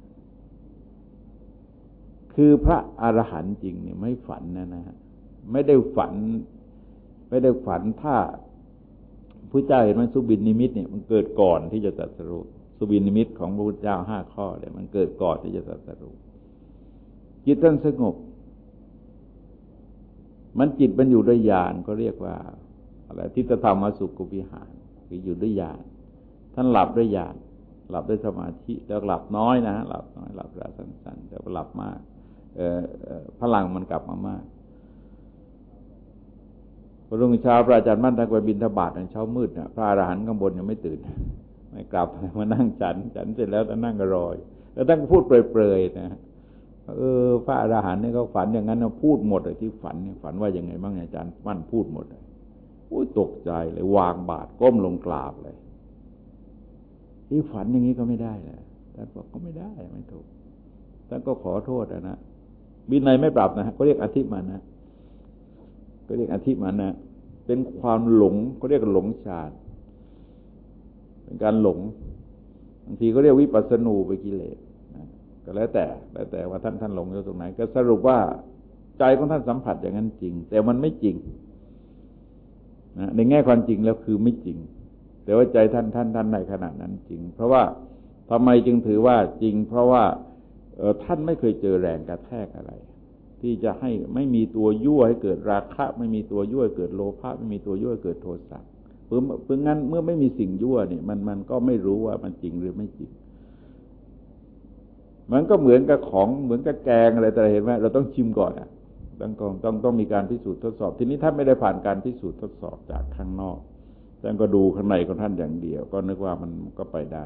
คือพระอรหันต์จริงเนี่ยไม่ฝันนะฮะไม่ได้ฝันถ้าพระเจ้าเห็นไหมสุบินนิมิตเนี่ยมันเกิดก่อนที่จะตรัสรู้สุบินนิมิตของพระพุทธเจ้า5 ข้อเนี่ยมันเกิดก่อนที่จะตรัสรู้จิตท่านสงบมันจิตมันอยู่ด้วยญาณก็เรียกว่าอะไรทิฏฐธรรมสุขวิหารคืออยู่ด้วยญาณท่านหลับด้วยญาณหลับด้วยสมาธิแล้วหลับน้อยนะหลับน้อยหลับระสั้นๆแต่หลับมากพลังมันกลับมามากพอรุ่งเช้าพระอาจารย์มั่นท่านไปบิณฑบาตตอนเช้ามืดพระอรหันต์ข้างบนยังไม่ตื่นไม่กลับมานั่งฉันเสร็จแล้วท่านนั่งกระรอยแล้วท่านพูดเปรยๆนะพระอรหันต์เนี่ยเขาฝันอย่างนั้นพูดหมดเลยที่ฝันเนี่ยฝันว่ายังไงบ้างอาจารย์มั่นพูดหมดเลยตกใจเลยวางบาตรก้มลงกราบเลยที่ฝันอย่างนี้ก็ไม่ได้แหละท่านบอกก็ไม่ได้ไม่ถูกท่านก็ขอโทษนะวินัยไม่ปรับนะเขาเรียกอธิมานะก็เรียกอธิมานะเป็นความหลงเขาเรียกหลงฌานเป็นการหลงบางทีก็เรียกวิปัสสนูไปกิเลสก็แล้วแต่ว่าท่านหลงอยู่ตรงไหนก็สรุปว่าใจของท่านสัมผัสอย่างนั้นจริงแต่มันไม่จริงนะในแง่ความจริงแล้วคือไม่จริงแต่ว่าใจท่านในขณะนั้นจริงเพราะว่าทำไมจึงถือว่าจริงเพราะว่าท่านไม่เคยเจอแรงกระแทกอะไรที่จะให้ไม่มีตัวยั่วให้เกิดราคะไม่มีตัวยั่วให้เกิดโลภะไม่มีตัวยั่วให้เกิดโทสะเพราะงั้นเมื่อไม่มีสิ่งยั่วเนี่ยมันก็ไม่รู้ว่ามันจริงหรือไม่จริงมันก็เหมือนกับของเหมือนกับแกงอะไรแต่เห็นไหมเราต้องชิมก่อนต้องมีการพิสูจน์ทดสอบทีนี้ท่านไม่ได้ผ่านการพิสูจน์ทดสอบจากข้างนอกท่านก็ดูข้างในของท่านอย่างเดียวก็นึกว่ามันก็ไปได้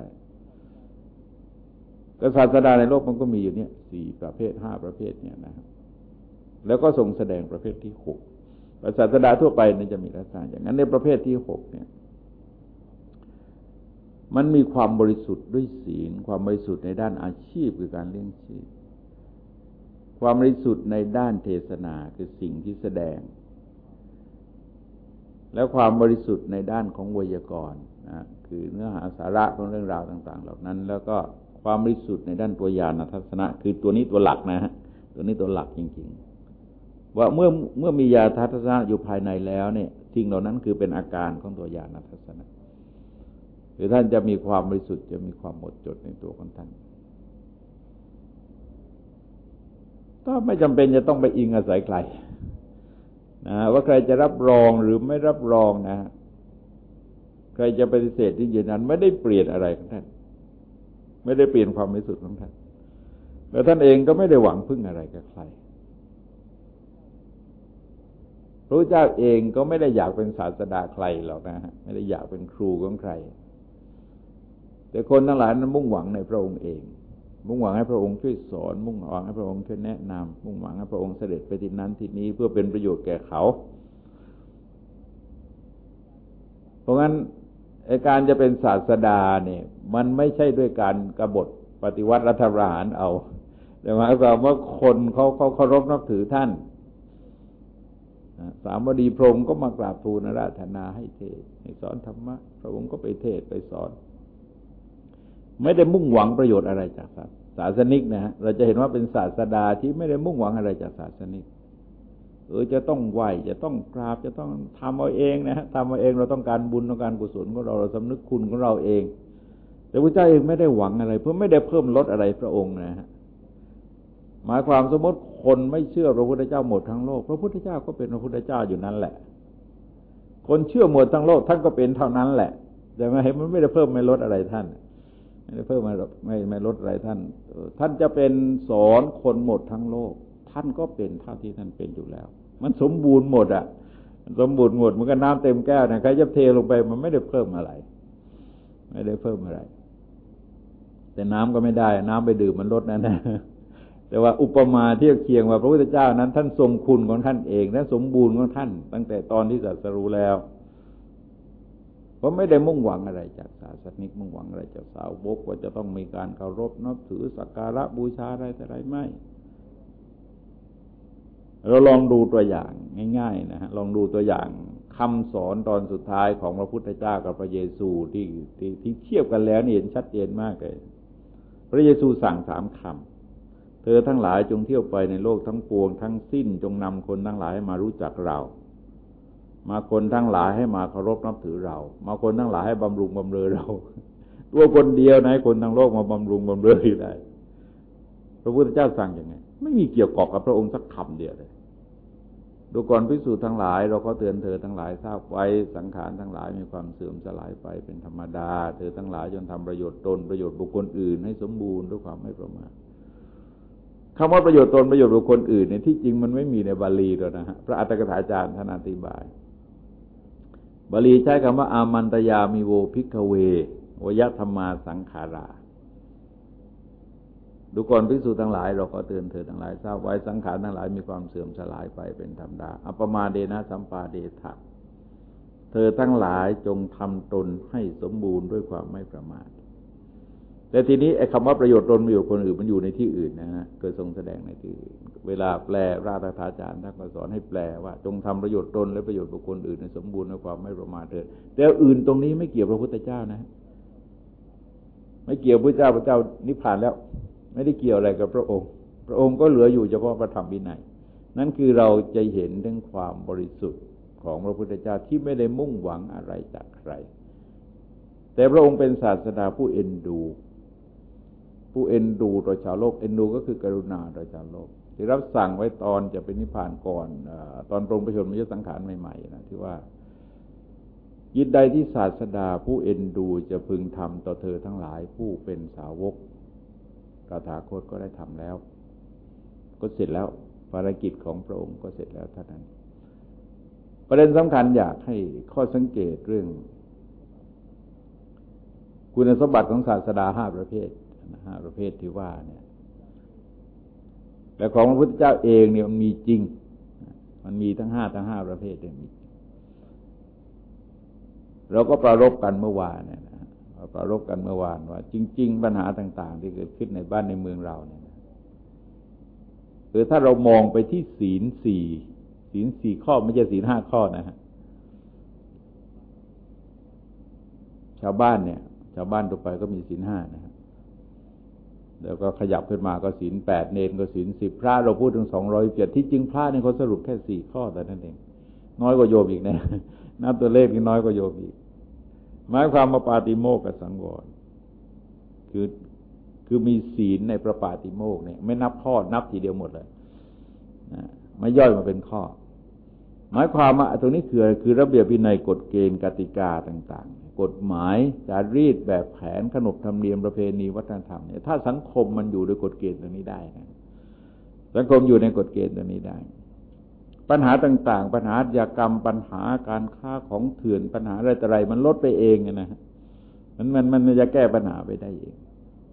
แต่ศาสดาในโลกมันก็มีอยู่เนี่ย4 ประเภท5 ประเภทเนี่ยนะครับแล้วก็ทรงแสดงประเภทที่6ศาสดาทั่วไปเนี่ยจะมีลักษณะอย่างนั้นในประเภทที่6เนี่ยมันมีความบริสุทธิ์ด้วยศีลความบริสุทธิ์ในด้านอาชีพคือการเลี้ยงชีพความบริสุทธิ์ในด้านเทศนาคือสิ่งที่แสดงแล้วความบริสุทธิ์ในด้านของไวยากรณ์นะคือเนื้อหาสาระของเรื่องราวต่างๆเหล่านั้นแล้วก็ความบริสุทธิ์ในด้านตัวญาณทัศนะคือตัวนี้ตัวหลักนะฮะตัวนี้ตัวหลักจริงๆว่าเมื่อมีญาณทัศนะอยู่ภายในแล้วเนี่ยสิ่งเหล่านั้นคือเป็นอาการของตัวญาณทัศนะคือท่านจะมีความบริสุทธิ์จะมีความหมดจดในตัวของท่านก็ไม่จำเป็นจะต้องไปอิงอาศัยใครนะว่าใครจะรับรองหรือไม่รับรองนะใครจะปฏิเสธที่ยืนยันไม่ได้เปลี่ยนอะไรของท่านไม่ได้เปลี่ยนความบริสุทธิ์ของท่านแล้วท่านเองก็ไม่ได้หวังพึ่งอะไรกับใครพระพุทธเจ้าเองก็ไม่ได้อยากเป็นศาสดาใครหรอกนะฮะไม่ได้อยากเป็นครูของใครแต่คนทั้งหลายนั้นมุ่งหวังในพระองค์เองมุ่งหวังให้พระองค์ช่วยสอนมุ่งหวังให้พระองค์ช่วยแนะนำมุ่งหวังให้พระองค์เสด็จไปที่นั้นที่นี้เพื่อเป็นประโยชน์แก่เขาเพราะงั้นการจะเป็นศาสดาเนี่ยมันไม่ใช่ด้วยการกบฏปฏิวัติรัฐประหารเอาแต่หมายความว่าคนเขาเคารพนับถือท่านสามบดีพรหมก็มากราบทูลอาราธนาให้เทศให้สอนธรรมะพระองค์ก็ไปเทศไปสอนไม่ได้มุ่งหวังประโยชน์อะไรจากศาสนิกนะฮะเราจะเห็นว่าเป็นศาสดาที่ไม่ได้มุ่งหวังอะไรจากศาสนิกจะต้องไหวจะต้องกราบจะต้องทำเอาเองนะฮะทำเอาเองเราต้องการบุญต้องการกุศลของเราสำนึกคุณของเราเองแต่พระเจ้าเองไม่ได้หวังอะไรเพื่อไม่ได้เพิ่มลดอะไรพระองค์นะฮะหมายความสมมติคนไม่เชื่อพระพุทธเจ้าหมดทั้งโลกพระพุทธเจ้าก็เป็นพระพุทธเจ้าอยู่นั่นแหละคนเชื่อหมดทั้งโลกท่านก็เป็นเท่านั้นแหละแต่ไม่เห็นมันไม่ได้เพิ่มไม่ลดอะไรท่านไม่ได้เพิ่มไม่ลดอะไรท่านท่านจะเป็นสอนคนหมดทั้งโลกท่านก็เป็นเท่าที่ท่านเป็นอยู่แล้วมันสมบูรณ์หมดอ่ะสมบูรณ์หมดมันก็น้ำเต็มแก้วนะใครจะเทลงไปมันไม่ได้เพิ่มอะไรไม่ได้เพิ่มอะไรแต่น้ำก็ไม่ได้น้ำไปดื่มมันลดนั่นนะแต่ว่าอุปมาเทียบเคียงว่าพระพุทธเจ้านั้นท่านทรงคุณของท่านเองและสมบูรณ์ของท่านตั้งแต่ตอนที่ตรัสรู้แล้วเพราะไม่ได้มุ่งหวังอะไรจากศาสนิกมุ่งหวังอะไรจากสาวกว่าจะต้องมีการเคารพนับถือสักการะบูชาอะไรแต่ไรไม่เราลองดูตัวอย่างง่ายๆนะฮะลองดูตัวอย่างคำสอนตอนสุดท้ายของพระพุทธเจ้ากับพระเยซูที่เทียบกันแล้วนี่เห็นชัดเจนมากเลยพระเยซูสั่ง3 คำเธอทั้งหลายจงเที่ยวไปในโลกทั้งปวงทั้งสิ้นจงนำคนทั้งหลายให้มารู้จักเรามาคนทั้งหลายให้มาเคารพนับถือเรามาคนทั้งหลายให้บำรุงบำเรอเราตัวคนเดียวนะคนทั้งโลกมาบำรุงบำเรอได้พระพุทธเจ้าสั่งอย่างไงไม่มีเกี่ยวกับพระองค์สักคำเดียวเลยดูก่อนภิกษุทั้งหลายเราก็เตือนเธอทั้งหลายทราบไว้สังขารทั้งหลายมีความเสื่อมสลายไปเป็นธรรมดาเธอทั้งหลายจงทำประโยชน์ตนประโยชน์บุคคลอื่นให้สมบูรณ์ด้วยความไม่ประมาทคำว่าประโยชน์ตนประโยชน์บุคคลอื่นเนี่ยที่จริงมันไม่มีในบาลีหรอกนะฮะพระอัตถกถาจารย์ท่านอธิบายบาลีใช้คำว่าอามันตยามิโวภิกขเววยธรรมาสังขาราดูก่อนภิกษุทั้งหลายเราก็เตือนเธอทั้งหลายทราบไว้สังขารทั้งหลายมีความเสื่อมสลายไปเป็นธรรมดาอัปปมาเดนะสัมปาเดทะเธอทั้งหลายจงทำตนให้สมบูรณ์ด้วยความไม่ประมาทแต่ทีนี้ไอ้คำว่าประโยชน์ตนประโยชน์คนอื่นมันอยู่ในที่อื่นนะฮะเคยทรงแสดงในที่อื่นเวลาแปลราชาจารย์ท่านก็สอนให้แปลว่าจงทำประโยชน์ตนและประโยชน์บุคคลอื่นให้สมบูรณ์ด้วยความไม่ประมาทเถิดแต่อื่นตรงนี้ไม่เกี่ยวพระพุทธเจ้านะไม่เกี่ยวพระเจ้านิพพานแล้วไม่ได้เกี่ยวอะไรกับพระองค์พระองค์ก็เหลืออยู่เฉพาะพระธรรมวินัยนั่นคือเราจะเห็นถึงความบริสุทธิ์ของพระพุทธเจ้าที่ไม่ได้มุ่งหวังอะไรจากใครแต่พระองค์เป็นศาสดาผู้เอ็นดูต่อชาวโลกเอ็นดูก็คือกรุณาต่อชาวโลกที่รับสั่งไว้ตอนจะเป็นนิพพานก่อนตอนปรงประชนมยสังขารใหม่ๆนะที่ว่ายินใดที่ศาสดาผู้เอ็นดูจะพึงทำต่อเธอทั้งหลายผู้เป็นสาวกตถาคตก็ได้ทำแล้วก็เสร็จแล้วภารกิจของพระองค์ก็เสร็จแล้วเท่านั้นประเด็นสำคัญอยากให้ข้อสังเกตเรื่องคุณสมบัติของศาสดา5 ประเภทที่ว่าเนี่ยแต่ของพระพุทธเจ้าเองเนี่ยมันมีจริงมันมีทั้ง5ประเภทเนี่ยมีเราก็ประรบกันเมื่อวานเนี่ยนะประรบกันเมื่อวานว่าจริงๆปัญหาต่างๆที่เกิดขึ้นในบ้านในเมืองเราเนี่ยถ้าเรามองไปที่ศีล4ข้อไม่ใช่ศีล5ข้อนะฮะชาวบ้านทั่วไปก็มีศีล5นะฮะแล้วก็ขยับขึ้นมาก็ศีล8เณรก็ศีล10พระเราพูดถึง207ที่จริงพระเนี่ยเขาสรุปแค่4ข้อแต่นั้นเองน้อยกว่าโยมอีกนะนับตัวเลขนี่น้อยกว่าโยมอีกหมายความว่าปาติโมกข์กับสังวรคือมีศีลในพระปาติโมกข์เนี่ยไม่นับข้อนับทีเดียวหมดเลยนะไม่ย่อยมาเป็นข้อหมายความว่าตรงนี้คือระเบียบวินัยกฎเกณฑ์กติกาต่างๆกฎหมายจารีตแบบแผนขนบธรรมเนียมประเพณีวัฒนธรรมเนี่ยถ้าสังคมมันอยู่ด้วยกฎเกณฑ์ตรงนี้ได้นะสังคมอยู่ในกฎเกณฑ์ตรงนี้ได้ปัญหาต่างๆปัญหาอาชญากรรมปัญหาการค้าของเถื่อนปัญหาอะไรมันลดไปเองนะฮะมันจะแก้ปัญหาไปได้เอง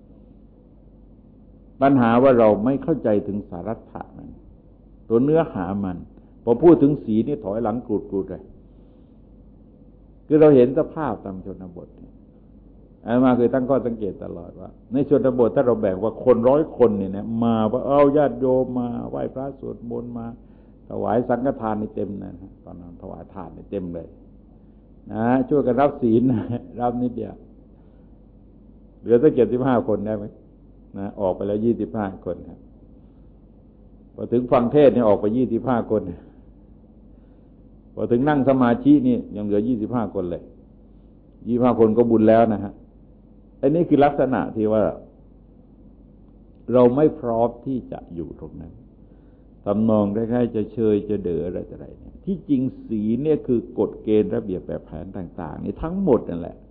ปัญหาว่าเราไม่เข้าใจถึงสาระมันตัวเนื้อหามันพอพูดถึงศีลนี่ถอยหลังกรูดเลยคือเราเห็นสภาพตามชนบทอาตมาเคยตั้งข้อสังเกตตลอดว่าในชนบทถ้าเราแบ่งว่าคน100 คนเนี่ยนะมาว่าเอาญาติโยมมาไหว้พระสวดมนต์มาถวายสังฆทานนี่เต็มนะตอนนั้นถวายทานนี่เต็มเลยนะช่วยกันรับศีลรับนิดเดียวเหลือสัก75 คนได้ไหมนะออกไปแล้ว25 คนครับพอถึงฟังเทศนี่ออกไป25 คนพอถึงนั่งสมาธินี่ยังเหลือ25 คนเลย25 คนก็บุญแล้วนะฮะอันนี้คือลักษณะที่ว่าเราไม่พร้อมที่จะอยู่ตรงนั้นทำนองคล้ายๆจะเชยจะเด๋ออะไรเนี่ยที่จริงศีลเนี่ยคือกฎเกณฑ์ระเบียบแบบแผนต่างๆนี่ทั้งหมดนั่นแหละ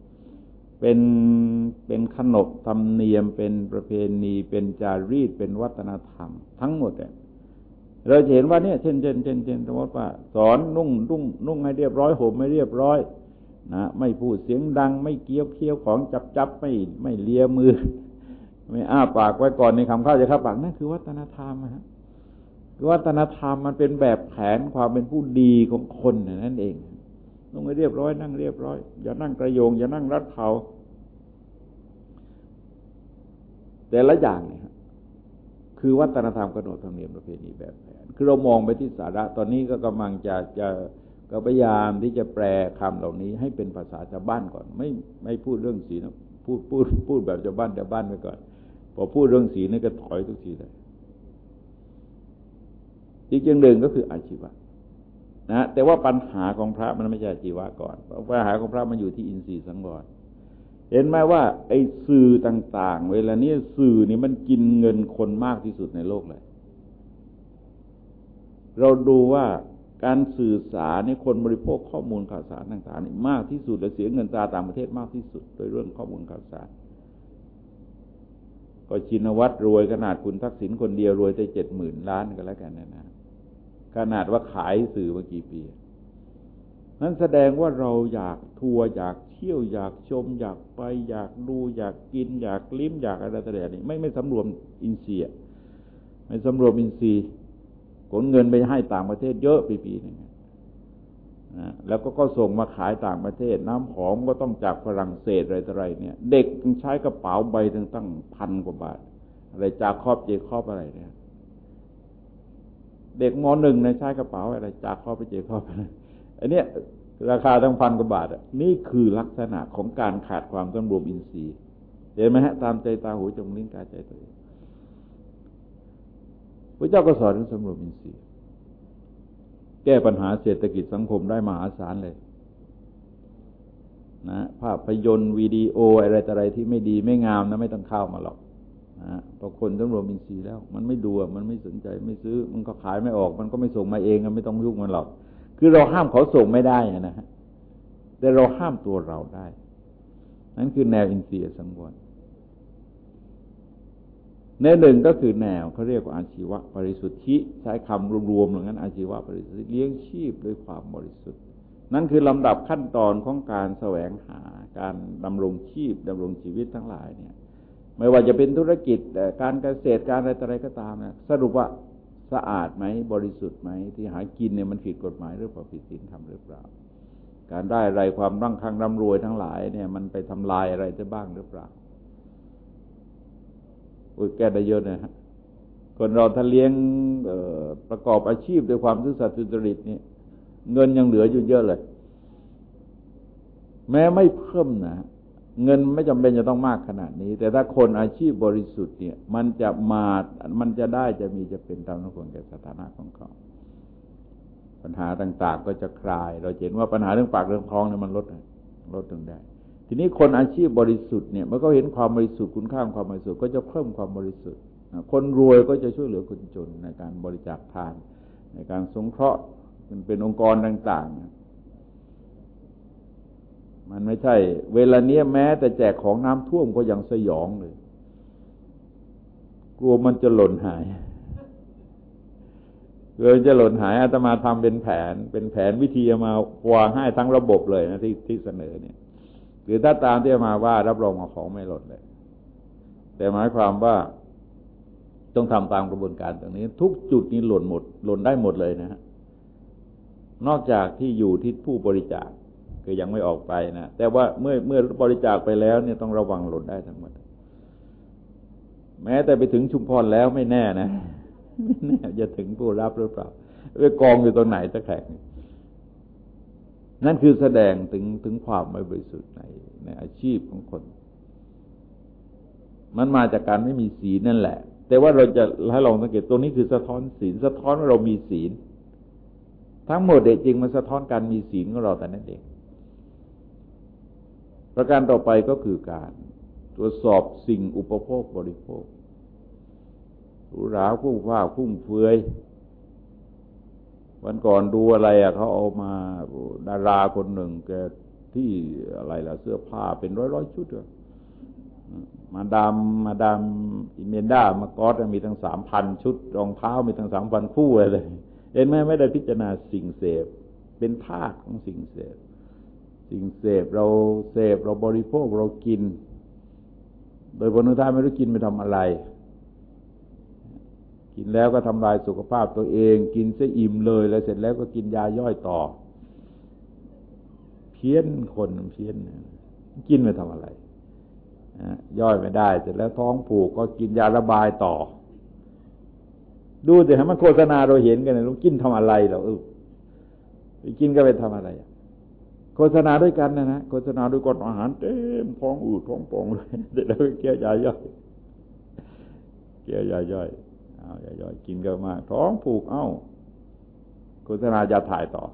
เป็นขนบธรรมเนียมเป็นประเพณีเป็นจารีตเป็นวัฒนธรรมทั้งหมดเนี่ยเราเห็นว่าเนี่ยเช่นสมมติว่าสอนนุ่งให้เรียบร้อยห่มให้เรียบร้อยนะไม่พูดเสียงดังไม่เคี้ยวของจับไม่เลียมือไม่อ้าปากไว้ก่อนในคำเข้าจะเข้าปากนั่นคือวัฒนธรรมฮะคือวัฒนธรรมมันเป็นแบบแผนความเป็นผู้ดีของคนนั่นเองต้องให้เรียบร้อยนั่งเรียบร้อยอย่านั่งกระโยงอย่านั่งรัดเข่าแต่ละอย่างเนี่ยคือวัฒนธรรมขนบธรรมเนียมประเพณีแบบแผนคือเรามองไปที่สาระตอนนี้ก็กำลังก็พยายามที่จะแปลคำเหล่านี้ให้เป็นภาษาชาวบ้านก่อนไม่พูดเรื่องศีลพูดแบบชาวบ้านไปก่อนพอพูดเรื่องศีลนี่ก็ถอยทุกทีเลยอีกอย่างหนึ่งก็คืออาชีวะนะแต่ว่าปัญหาของพระมันไม่ใช่อาชีวะก่อนปัญหาของพระมันอยู่ที่อินทรีย์สังวรเห็นไหมว่าไอ้สื่อต่างๆเวลานี้สื่อนี่มันกินเงินคนมากที่สุดในโลกเลยเราดูว่าการสื่อสารในคนบริโภคข้อมูลข่าวสารต่างๆนี่มากที่สุดและเสียเงินตราต่างประเทศมากที่สุดโดยเรื่องข้อมูลข่าวสารก็ชินวัตรรวยขนาดคุณทักษิณคนเดียวรวยได้70,000 ล้านก็แล้วกันนะขนาดว่าขายสื่อมากี่ปีนั้นแสดงว่าเราอยากทัวร์อยากเที่ยวอยากชมอยากไปอยากดูอยากกินอยากลิ้มอยากอะไรต่างๆนี่ไม่สำรวมอินทรีย์ไม่สำรวมอินทรีย์ขนเงินไปให้ต่างประเทศเยอะปีนึงนะแล้วก็ส่งมาขายต่างประเทศน้ำหอมก็ต้องจากฝรั่งเศสอะไรเนี่ยเด็กใช้กระเป๋าใบตั้ง1,000 กว่าบาทอะไรจากครอบเจคอบอะไรเนี่ยเด็กม.1เนี่ยใช้กระเป๋าอะไรจากครอบไปเจคอบอะไรอันเนี้ยราคาตั้ง1,000 กว่าบาทนี่คือลักษณะของการขาดความสำรวมอินทรีย์เห็นไหมฮะตามใจตาหูจมูกลิ้นกายใจตัวเองพระเจ้าก็สอนเรื่องสำรวมอินทรีย์แก้ปัญหาเศรษฐกิจสังคมได้มหาศาลเลยนะภาพยนตร์วิดีโออะไรที่ไม่ดีไม่งามนะไม่ต้องเข้ามาหรอกนะพอคนสำรวมอินทรีย์แล้วมันไม่ดูมันไม่สนใจไม่ซื้อมันก็ขายไม่ออกมันก็ไม่ส่งมาเองไม่ต้องยุ่งมันหรอกคือเราห้ามเขาส่งไม่ได้นะฮะแต่เราห้ามตัวเราได้นั่นคือแนวอินทรีย์สังวรแนวหนึ่งก็คือแนวเขาเรียกว่าอาชีวะบริสุทธิใช้คำรวมๆอย่างนั้นอาชีวะบริสุทธิเลี้ยงชีพด้วยความบริสุทธิ์นั่นคือลำดับขั้นตอนของการแสวงหาการดำรงชีพดำรงชีวิตทั้งหลายเนี่ยไม่ว่าจะเป็นธุรกิจการเกษตรการอะไรก็ตามนะสรุปว่าสะอาดไหมบริสุทธิ์ไหมที่หากินเนี่ยมันผิดกฎหมายหรือเปล่าผิดศีลธรรมหรือเปล่าการได้อะไรความร่ำคั่งร่ำรวยทั้งหลายเนี่ยมันไปทำลายอะไรได้บ้างหรือเปล่าแก้ได้เยอะนะฮะคนเราถ้าเลี้ยงประกอบอาชีพด้วยความซื่อสัตย์สุจริตนี่เงินยังเหลืออยู่เยอะเลยแม้ไม่เพิ่มนะเงินไม่จำเป็นจะต้องมากขนาดนี้แต่ถ้าคนอาชีพบริสุทธิ์เนี่ยมันจะได้จะมีจะเป็นตามนั้นควรแก่สถานะของเขาปัญหาต่างๆก็จะคลายเราเห็นว่าปัญหาเรื่องปากเรื่องท้องเนี่ยมันลดลงได้ทีนี้คนอาชีพบริสุทธิ์เนี่ยมันก็เห็นความบริสุทธิ์คุณค่าของความบริสุทธิ์ก็จะเพิ่มความบริสุทธิ์คนรวยก็จะช่วยเหลือคนจนในการบริจาคทานในการสงเคราะห์เป็นองค์กรต่างๆมันไม่ใช่เวลาเนี้ยแม้แต่แจกของน้ำท่วมก็ยังสยองเลยกลัวมันจะหล่นหายจะหล่นหายอาตมาทำเป็นแผนวิธีมาวางให้ทั้งระบบเลยนะที่เสนอเนี่ยหรือถ้าตามที่มาว่ารับรองว่าของไม่หล่นเลยแต่หมายความว่าต้องทำตามกระบวนการตรงนี้ทุกจุดนี้หล่นได้หมดเลยนะฮะนอกจากที่อยู่ที่ผู้บริจาคคือยังไม่ออกไปนะแต่ว่าเมื่อบริจาคไปแล้วเนี่ยต้องระวังหล่นได้ทั้งหมดแม้แต่ไปถึงชุมพรแล้วไม่แน่นะไม่แน่จะถึงผู้รับหรือเปล่าไปกองอยู่ตรงไหนสักแห่งนั่นคือแสดงถึงความไม่บริสุทธิ์ในอาชีพของคนมันมาจากการไม่มีศีลนั่นแหละแต่ว่าเราจะให้ลองสังเกตตรงนี้คือสะท้อนศีลสะท้อนว่าเรามีศีลทั้งหมดจริงมันสะท้อนการมีศีลของเราแต่นั่นเองประการต่อไปก็คือการตรวจสอบสิ่งอุปโภคบริโภคหรูหราฟุ่มเฟือยฟุ่มเฟือยวันก่อนดูอะไรเขาเอามาดาราคนหนึ่งแกที่อะไรล่ะเสื้อผ้าเป็นร้อยชุดมาดามอิเมนดามากอสมีทั้ง 3,000 ชุดรองเท้ามีทั้ง 3,000 คู่อะไรเห็นไหมไม่ได้พิจารณาสิ่งเสพเป็นธาตุของสิ่งเสพเราเสพเราบริโภคเรากินโดยผลสุดท้ายไม่รู้กินไปทำอะไรกินแล้วก็ทำลายสุขภาพตัวเองกินซะอิ่มเลยแล้วเสร็จแล้วก็กินยาย่อยต่อพี้ยนคนเพี้ยนกินไปทำอะไรย่อยไม่ได้เสร็จแล้วท้องผูกก็กินยาระบายต่อดูแต่ให้มันโฆษณาเราเห็นกันนะลูกกินทำอะไรเราไปกินก็ไปทำอะไรโฆษณาด้วยกันนะโฆษณาด้วยก่อนอาหารเต็มท้องอืดท้องป่องเลยเสร็จแล้วเกี่ยวยาย่อยเกี่ยวยาย่อยเอายาย่อยกินก็มากท้องผูกโฆษณาจะถ่ายต่อ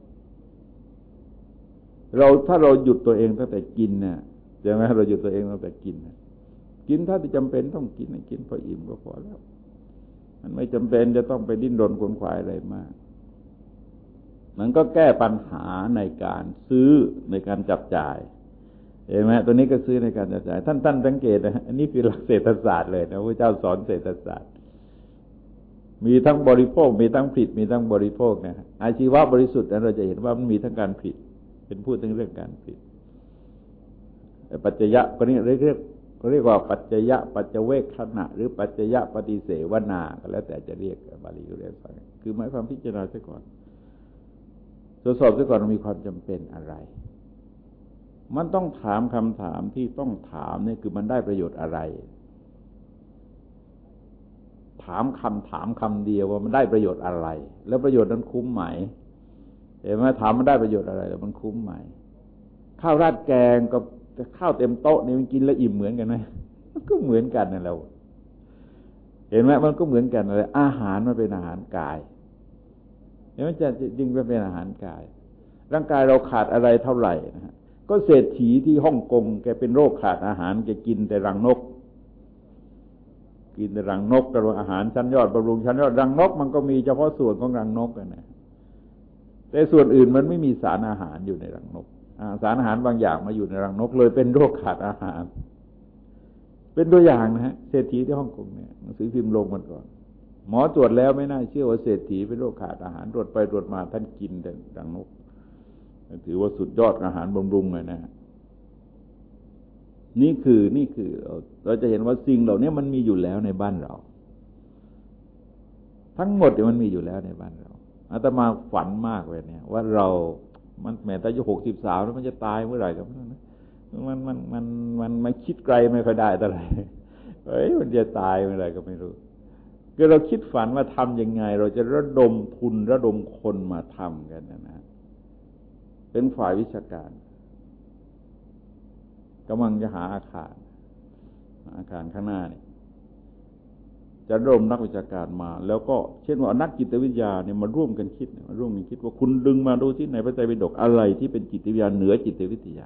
ถ้าเราหยุดตัวเองตั้งแต่กินเนี่ยใช่ไหมเราหยุดตัวเองตั้งแต่กินกินถ้าที่จำเป็นต้องกินกินพออิ่มก็พอแล้วมันไม่จำเป็นจะต้องไปดิ้นรนขวนขวายอะไรมากมันก็แก้ปัญหาในการซื้อในการจับจ่ายเห็นไหมตัวนี้ก็ซื้อในการจับจ่ายท่านสังเกตนะอันนี้คือหลักเศรษฐศาสตร์เลยนะพระเจ้าสอนเศรษฐศาสตร์มีทั้งบริโภคมีทั้งผลิตมีทั้งบริโภคนะอาชีวะบริสุทธิ์นั้นเราจะเห็นว่ามันมีทั้งการผลิตเป็นพูดถึงเรื่องการผลิตปัจจยะก็นี่เรียกว่าปัจจยะปัจจเวกขณะหรือปัจจยะปฏิเสวนาก็แล้วแต่จะเรียกบาลีก็เรียกฟังคือหมายความพิจารณาซะก่อนตรวจสอบซะก่อนมีความจำเป็นอะไรมันต้องถามคำถามที่ต้องถามเนี่ยคือมันได้ประโยชน์อะไรถามคำเดียวว่ามันได้ประโยชน์อะไรแล้วประโยชน์นั้นคุ้มไหมเห็นไหมถามมันได้ประโยชน์อะไรแล้วมันคุ้มไหมข้าวราดแกงกับข้าวเต็มโต๊ะนี่มันกินแล้วอิ่มเหมือนกันไหมมันก็เหมือนกันนะเราเห็นไหมมันก็เหมือนกันเลยอาหารมันเป็นอาหารกายเห็นไหมจะจริงเป็นอาหารกายร่างกายเราขาดอะไรเท่าไหร่นะฮะก็เศรษฐีที่ฮ่องกงแกเป็นโรคขาดอาหารแกกินแต่รังนกกินแต่รังนกกับอาหารชั้นยอดบำรุงชั้นยอดรังนกมันก็มีเฉพาะส่วนของรังนกกันนะแต่ส่วนอื่นมันไม่มีสารอาหารอยู่ในรังนกสารอาหารบางอย่างมาอยู่ในรังนกเลยเป็นโรคขาดอาหารเป็นตัวอย่างนะฮะเศรษฐีที่ฮ่องกงเนี่ยหนังสือพิมพ์ลงมันก่อนหมอตรวจแล้วไม่น่าเชื่อว่าเศรษฐีเป็นโรคขาดอาหารตรวจไปตรวจมาท่านกินแต่รังนกถือว่าสุดยอดอาหารบำรุงเลยนะนี่คือเราจะเห็นว่าสิ่งเหล่านี้มันมีอยู่แล้วในบ้านเราทั้งหมดมันมีอยู่แล้วในบ้านเราอาตมาฝันมากเลยเนี่ยว่าเรามันแม้แต่อายุ63แล้วมันจะตายเมื่อไหร่ก็ไม่รู้นะมันคิดไกลไม่ค่อยได้เท่าไหร่มันจะตายเมื่อไหร่ก็ไม่รู้คือเราคิดฝันว่าทำยังไงเราจะระดมทุนระดมคนมาทำกันนะเป็นฝ่ายวิชาการกำลังจะหาอาคารข้างหน้าเนี่ยจะระดมนักวิชาการมาแล้วก็เช่นว่านักจิตวิทยาเนี่ยมาร่วมกันคิดว่าคุณดึงมาดูที่ในพระไตรปิฎกอะไรที่เป็นจิตวิทยาเหนือจิตวิทยา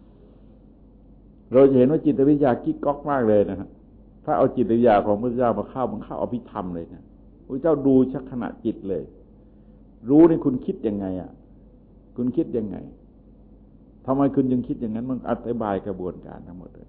เราจะเห็นว่าจิตวิทยากิ๊กก๊อกมากเลยนะฮะถ้าเอาจิตวิทยาของพระเจ้ามาเข้าอภิธรรมเลยนะพระเจ้าดูชักขณะจิตเลยรู้นี่คุณคิดยังไงคุณคิดยังไงทำไมคุณยังคิดอย่างนั้นมันอธิบายกระบวนการทั้งหมดเลย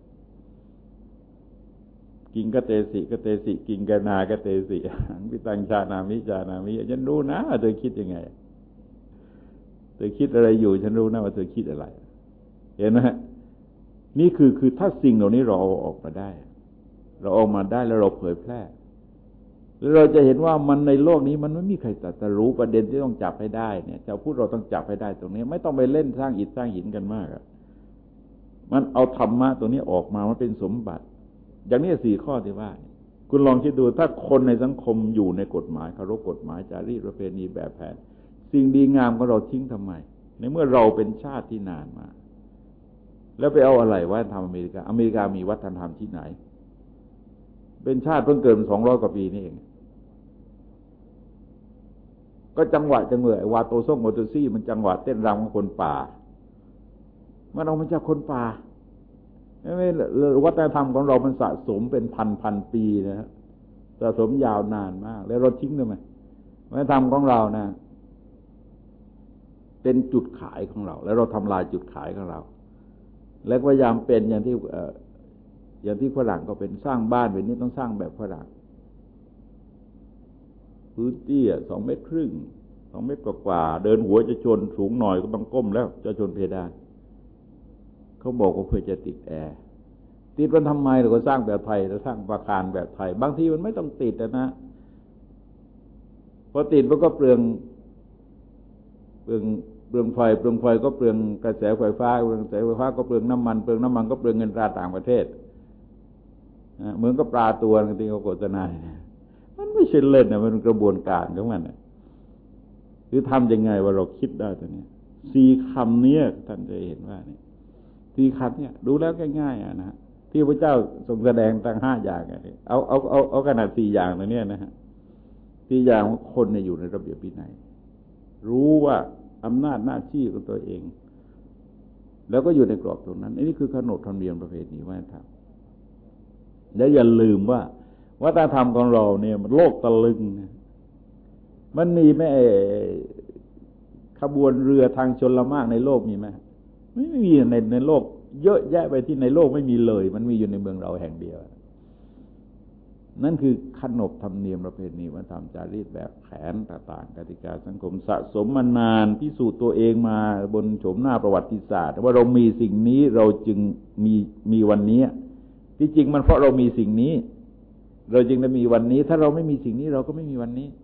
กิงกเตสิกิงกนากเตสิวิตังชานามิฉันรู้นะเธอคิดยังไงเธอคิดอะไรอยู่ฉันรู้นะว่าเธอคิดอะไรเห็นไหมนี่คือถ้าสิ่งเหล่านี้เราเอาออกมาได้แล้วเราเผยแพร่แล้วเราจะเห็นว่ามันในโลกนี้มันไม่มีใครตรัสรู้ประเด็นที่ต้องจับให้ได้เนี่ยชาวพุทธเราต้องจับให้ได้ตรงนี้ไม่ต้องไปเล่นสร้างอิฐสร้างหินกันมากมันเอาธรรมะตัวนี้ออกมามันเป็นสมบัติอย่างนี้4ข้อที่ว่าคุณลองคิดดูถ้าคนในสังคมอยู่ในกฎหมายเคารพกฎหมายจารีตประเพณีแบบแผนสิ่งดีงามของเราทิ้งทำไมในเมื่อเราเป็นชาติที่นานมาแล้วไปเอาอะไรวัฒนธรรมอเมริกามีวัฒนธรรมที่ไหนเป็นชาติเพิ่งเกิด200 กว่าปีนี่เองก็จังหวะวาโตซ่งโมโตซี่มันจังหวะเต้นรำของคนป่ามันเอามาจากคนป่าไม่วัฒนธรรมของเรามันสะสมเป็นพันปีนะฮะสะสมยาวนานมากแล้วเราทิ้งทำไมวัฒนธรรมของเรานะเป็นจุดขายของเราแล้วเราทำลายจุดขายของเราแล้วพยายามเป็นอย่างที่ฝรั่งก็เป็นสร้างบ้านแบบนี้ต้องสร้างแบบฝรั่งพื้นที่2 เมตรครึ่ง2 เมตรกว่าเดินหัวจะชนสูงหน่อยก็ต้องก้มแล้วจะชนเพดานเขาบอกว่าเพื่อจะติดแอร์ติดมันทำไมเราก็สร้างแบบไทยเราสร้างอาคารแบบไทยบางทีมันไม่ต้องติดนะพอติดมันก็เปลืองเปลืองไฟก็เปลืองกระแสไฟฟ้าเปลืองกระแสไฟฟ้าก็เปลืองน้ำมันก็เปลืองเงินตราต่างประเทศเหมือนกับปลาตัวนึงที่เขาโฆษณามันไม่ใช่เล่นนะมันเป็นกระบวนการของมันคือทำยังไงว่าเราคิดได้ตัวนี้สี่คำนี้ท่านจะเห็นว่านี่สี่คำเนี่ยดูแล้วง่ายๆนะที่พระเจ้าทรงแสดงตั้ง5อย่างเอาขนาด4อย่างตัวนี้นะฮะ4อย่างว่าคนเนี่ยอยู่ในระเบียบวินัยรู้ว่าอำนาจหน้าที่ของตัวเองแล้วก็อยู่ในกรอบตรงนั้นนี่คือขนบธรรมเนียมประเพณีวัฒนธรรมและอย่าลืมว่าวัฒนธรรมของเราเนี่ยมันโลกตะลึงนะมันมีไหมขบวนเรือทางชลมารในโลกมีไหมไม่มีในโลกเยอะแยะไปที่ในโลกไม่มีเลยมันมีอยู่ในเมืองเราแห่งเดียวนั่นคือขนบธรรมเนียมประเพณีวัฒนธรรมจารีตแบบแผนต่างๆกติกาสังคมสะสมมานานพิสูจน์ตัวเองมาบนโฉมหน้าประวัติศาสตร์ว่าเรามีสิ่งนี้เราจึงมีวันนี้ที่จริงมันเพราะเรามีสิ่งนี้เราจึงได้มีวันนี้ถ้าเราไม่มีสิ่งนี้เราก็ไม่มีวันนี้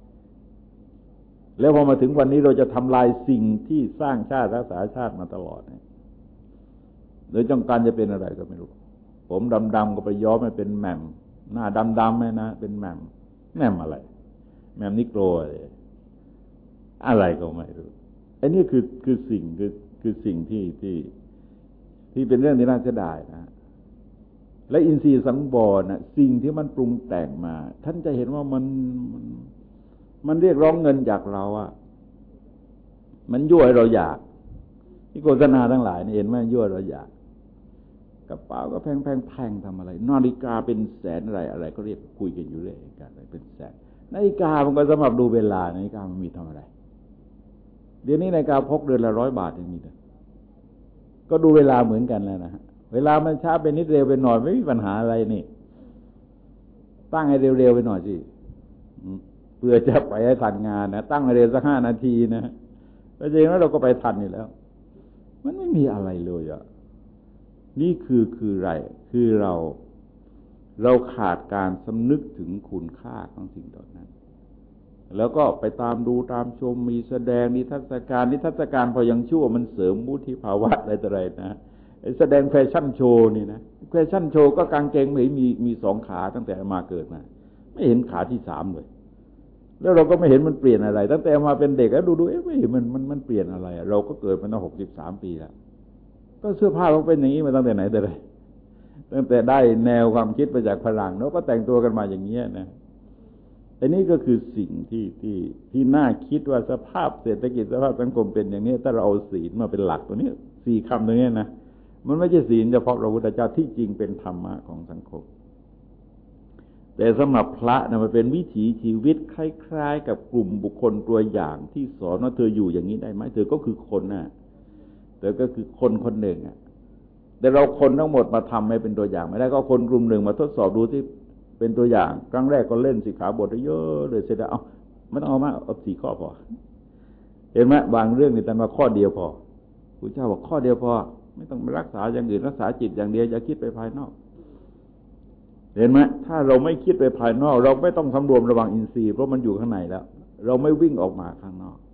แล้วพอมาถึงวันนี้เราจะทำลายสิ่งที่สร้างชาติรักษาชาติมาตลอดโดยต้องการจะเป็นอะไรก็ไม่รู้ผมดำๆก็ไปย้อมให้เป็นแหม่มหน้าดำๆเลยนะเป็นแหม่มอะไรแหม่มนิโกรอะไรก็ไม่รู้อันนี้คือสิ่งที่เป็นเรื่องที่น่าเสียดายนะและอินทรีย์สังวรนะสิ่งที่มันปรุงแต่งมาท่านจะเห็นว่ามันเรียกร้องเงินจากเราอ่ะมันยั่วให้เราอยากที่โฆษณาทั้งหลายนี่เห็นไหมยั่วเราอยากกระเป๋าก็แพงทำอะไรนาฬิกาเป็นแสนอะไรก็เรียกคุยกันอยู่เรื่อยกันอะไรเป็นแสนนาฬิกามันก็สำหรับดูเวลานาฬิกามันมีทำอะไรเดี๋ยวนี้นาฬิกาพกเดือนละ100 บาทอย่างนี้เลยก็ดูเวลาเหมือนกันแล้วนะฮะเวลามันช้าไปนิดเร็วไปหน่อยไม่มีปัญหาอะไรนี่ตั้งให้เร็วๆไปหน่อยสิเพื่อจะไปให้ทันงานนะตั้งให้เร็วสัก5 นาทีนะแล้วจริงแล้วเราก็ไปทันอยู่แล้วมันไม่มีอะไรเลยอ่ะนี่คืออะไรคือเราขาดการสำนึกถึงคุณค่าของสิ่งเหล่านั้นแล้วก็ไปตามดูตามชมมีแสดงนิทรรศการพอยังชั่วมันเสริมวุฒิภาวะอะไรนะแสดงแฟชั่นโชว์นี่นะแฟชั่นโชว์ก็กางเกงไม่มี2 ขาตั้งแต่มาเกิดมาไม่เห็นขาที่3เลยแล้วเราก็ไม่เห็นมันเปลี่ยนอะไรตั้งแต่มาเป็นเด็กแล้วดูไม่เห็นมันเปลี่ยนอะไรเราก็เกิดมาตั้ง63 ปีแล้วก็เสื้อผ้าเราเป็นอย่างนี้มาตั้งแต่ไหนแต่ไรตั้งแต่ได้แนวความคิดมาจากฝรั่งแล้วก็แต่งตัวกันมาอย่างเงี้ยนะอันนี้ก็คือสิ่งที่น่าคิดว่าสภาพเศรษฐกิจสภาพสังคมเป็นอย่างนี้ถ้าเราเอาศีลมาเป็นหลักตัวนี้4 คำตัวนี้นะมันไม่ใช่ศีลเฉพาะพระพุทธเจ้าที่จริงเป็นธรรมะของสังคมแต่สำหรับพระนะมันเป็นวิถีชีวิตคล้ายๆกับกลุ่มบุคคลตัวอย่างที่สอนว่าเธออยู่อย่างนี้ได้ไหมเธอก็คือคนน่ะเธอก็คือคนหนึ่งอ่ะแต่เราคนทั้งหมดมาทำให้เป็นตัวอย่างไม่ได้ก็คนกลุ่มหนึ่งมาทดสอบดูที่เป็นตัวอย่างครั้งแรกก็เล่นสิกขาบทเยอะเลยเสร็จแล้วไม่ต้องเอามากเอา4 ข้อพอเห็นไหมบางเรื่องนี่แต่มาข้อเดียวพอพระเจ้าบอกข้อเดียวพอไม่ต้องรักษาอย่างอื่นรักษาจิตอย่างเดียวอย่าคิดไปภายนอกเห็นไหมถ้าเราไม่คิดไปภายนอกเราไม่ต้องสำรวมระวังอินทรีย์เพราะมันอยู่ข้างในแล้วเราไม่วิ่งออกมาข้างนอก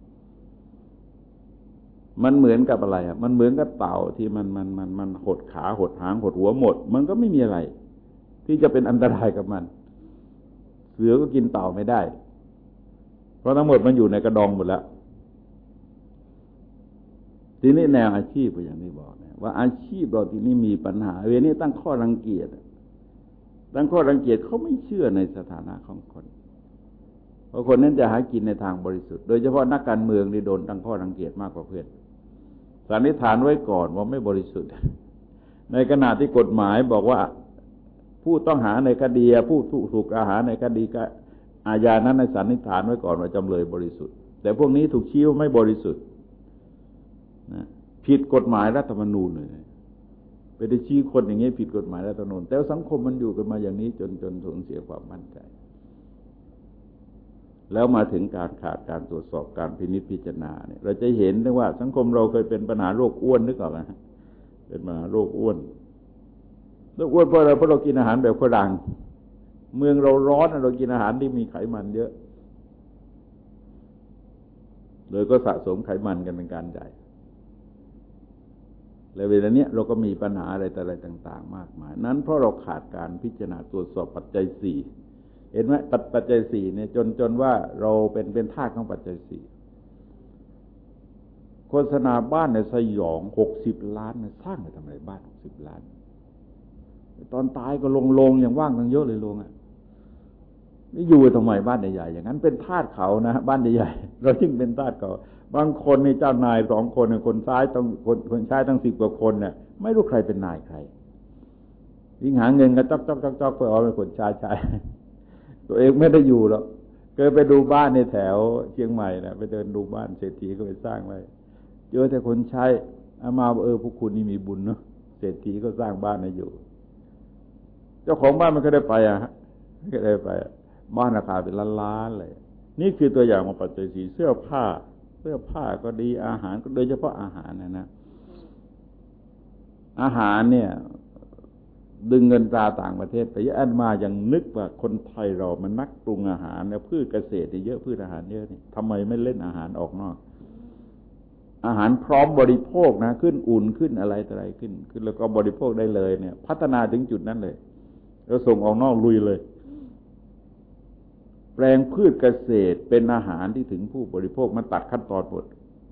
มันเหมือนกับอะไรอ่ะมันเหมือนกับเต่าที่มันหดขาหดหางหดหัวหมดมันก็ไม่มีอะไรที่จะเป็นอันตรายกับมันเสือก็กินเต่าไม่ได้เพราะทั้งหมดมันอยู่ในกระดองหมดแล้วทีนี้แนวอาชีพก็อย่างที่บอกนะว่าอาชีพเราทีนี้มีปัญหาเวลานี้ตั้งข้อรังเกียจเขาไม่เชื่อในสถานะของคนเพราะคนนั้นจะหากินในทางบริสุทธิ์โดยเฉพาะนักการเมืองนี่โดนตั้งข้อรังเกียจมากกว่าเพื่อนสันนิษฐานไว้ก่อนว่าไม่บริสุทธิ์ในขณะที่กฎหมายบอกว่าผู้ต้องหาในคดีผู้ถูกกล่าวหาในคดีอาญานั้นในสันนิษฐานไว้ก่อนว่าจำเลยบริสุทธิ์แต่พวกนี้ถูกชี้ว่าไม่บริสุทธิ์นะผิดกฎหมายรัฐธรรมนูญเลยไปได้ชี้คนอย่างนี้ผิดกฎหมายรัฐธรรมนูญแต่สังคมมันอยู่กันมาอย่างนี้จนสูญเสียความมั่นใจแล้วมาถึงการขาดการตรวจสอบการพินิจพิจารณาเนี่ยเราจะเห็นได้ว่าสังคมเราเคยเป็นปัญหาโรคอ้วนนึกออกไหมเป็นปัญหาโรคอ้วนเพราะเรากินอาหารแบบฝรั่งเมืองเราร้อนเรากินอาหารที่มีไขมันเยอะโดยก็สะสมไขมันกันเป็นการใหญ่และเวลาเนี้ยเราก็มีปัญหาอะไรแต่อะไรต่างๆมากมายนั้นเพราะเราขาดการพิจารณาตรวจสอบปัจจัยสี่เห็นไหมปัจจัยสี่เนี่ยจนว่าเราเป็นทาสของปัจจัยสี่โฆษณาบ้านในสยอง60 ล้านเนี่ยสร้างไปทำไมบ้าน60 ล้านตอนตายก็ลงอย่างว่างตั้งเยอะเลยลงอ่ะไม่อยู่ทำไมบ้านใหญ่ๆอย่างนั้นเป็นทาสเขานะบ้านใหญ่ๆเราจึงเป็นทาสเขาบางคนในเจ้านาย2 คนคนซ้ายต้องคนชายตั้ง10 กว่าคนเนี่ยไม่รู้ใครเป็นนายใครยิ่งหาเงินก็จ๊อกเพื่อเอาไปคนชายตัวเองไม่ได้อยู่หรอกเคยไปดูบ้านในแถวเชียงใหม่นะไปเดินดูบ้านเศรษฐีก็ไปสร้างไว้เจอแต่คนใช้อามาพวกคุณนี่มีบุญเนาะเศรษฐีก็สร้างบ้านให้อยู่เจ้าของบ้านมันก็ได้ไปก็ได้ไปบ้านราคาเป็นล้านๆเลยนี่คือตัวอย่างของปัจจัยสี่เสื้อผ้าก็ดีอาหารก็โดยเฉพาะอาหารนะอาหารเนี่ยดึงเงินตราต่างประเทศไปเยอะอันมาอย่างนึกว่าคนไทยเรามันนักปรุงอาหารเนี่ยพืชเกษตรเยอะพืชอาหารเยอะนี่ทำไมไม่เล่นอาหารออกนอกอาหารพร้อมบริโภคนะขึ้นอุ่นขึ้นอะไรต่ออะไรขึ้นแล้วก็บริโภคได้เลยเนี่ยพัฒนาถึงจุดนั้นเลยแล้วส่งออกนอกลุยเลยแปลงพืชเกษตรเป็นอาหารที่ถึงผู้บริโภคมันตัดขั้นตอนหมด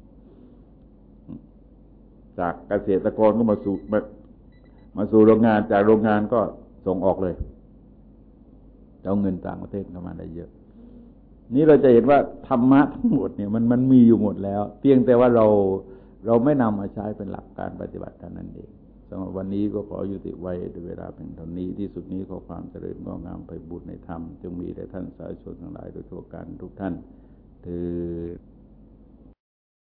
จากเกษตรกรก็มาสู่โรงงานจากโรงงานก็ส่งออกเลยเอาเงินต่างประเทศเข้ามาได้เยอะนี่เราจะเห็นว่าธรรมะทั้งหมดเนี่ยมันมีอยู่หมดแล้วเพียงแต่ว่าเราไม่นำมาใช้เป็นหลักการปฏิบัติเท่านั้นเองสำหรับวันนี้ก็ขอยุติไว้ด้วยเวลาเพียงเท่านี้ที่สุดนี้ขอความเจริญงอกงามไปบูรณนธรรมจงมีแด่ท่านสาธุชนทั้งหลายโดยทั่วกันทุกท่านเถิด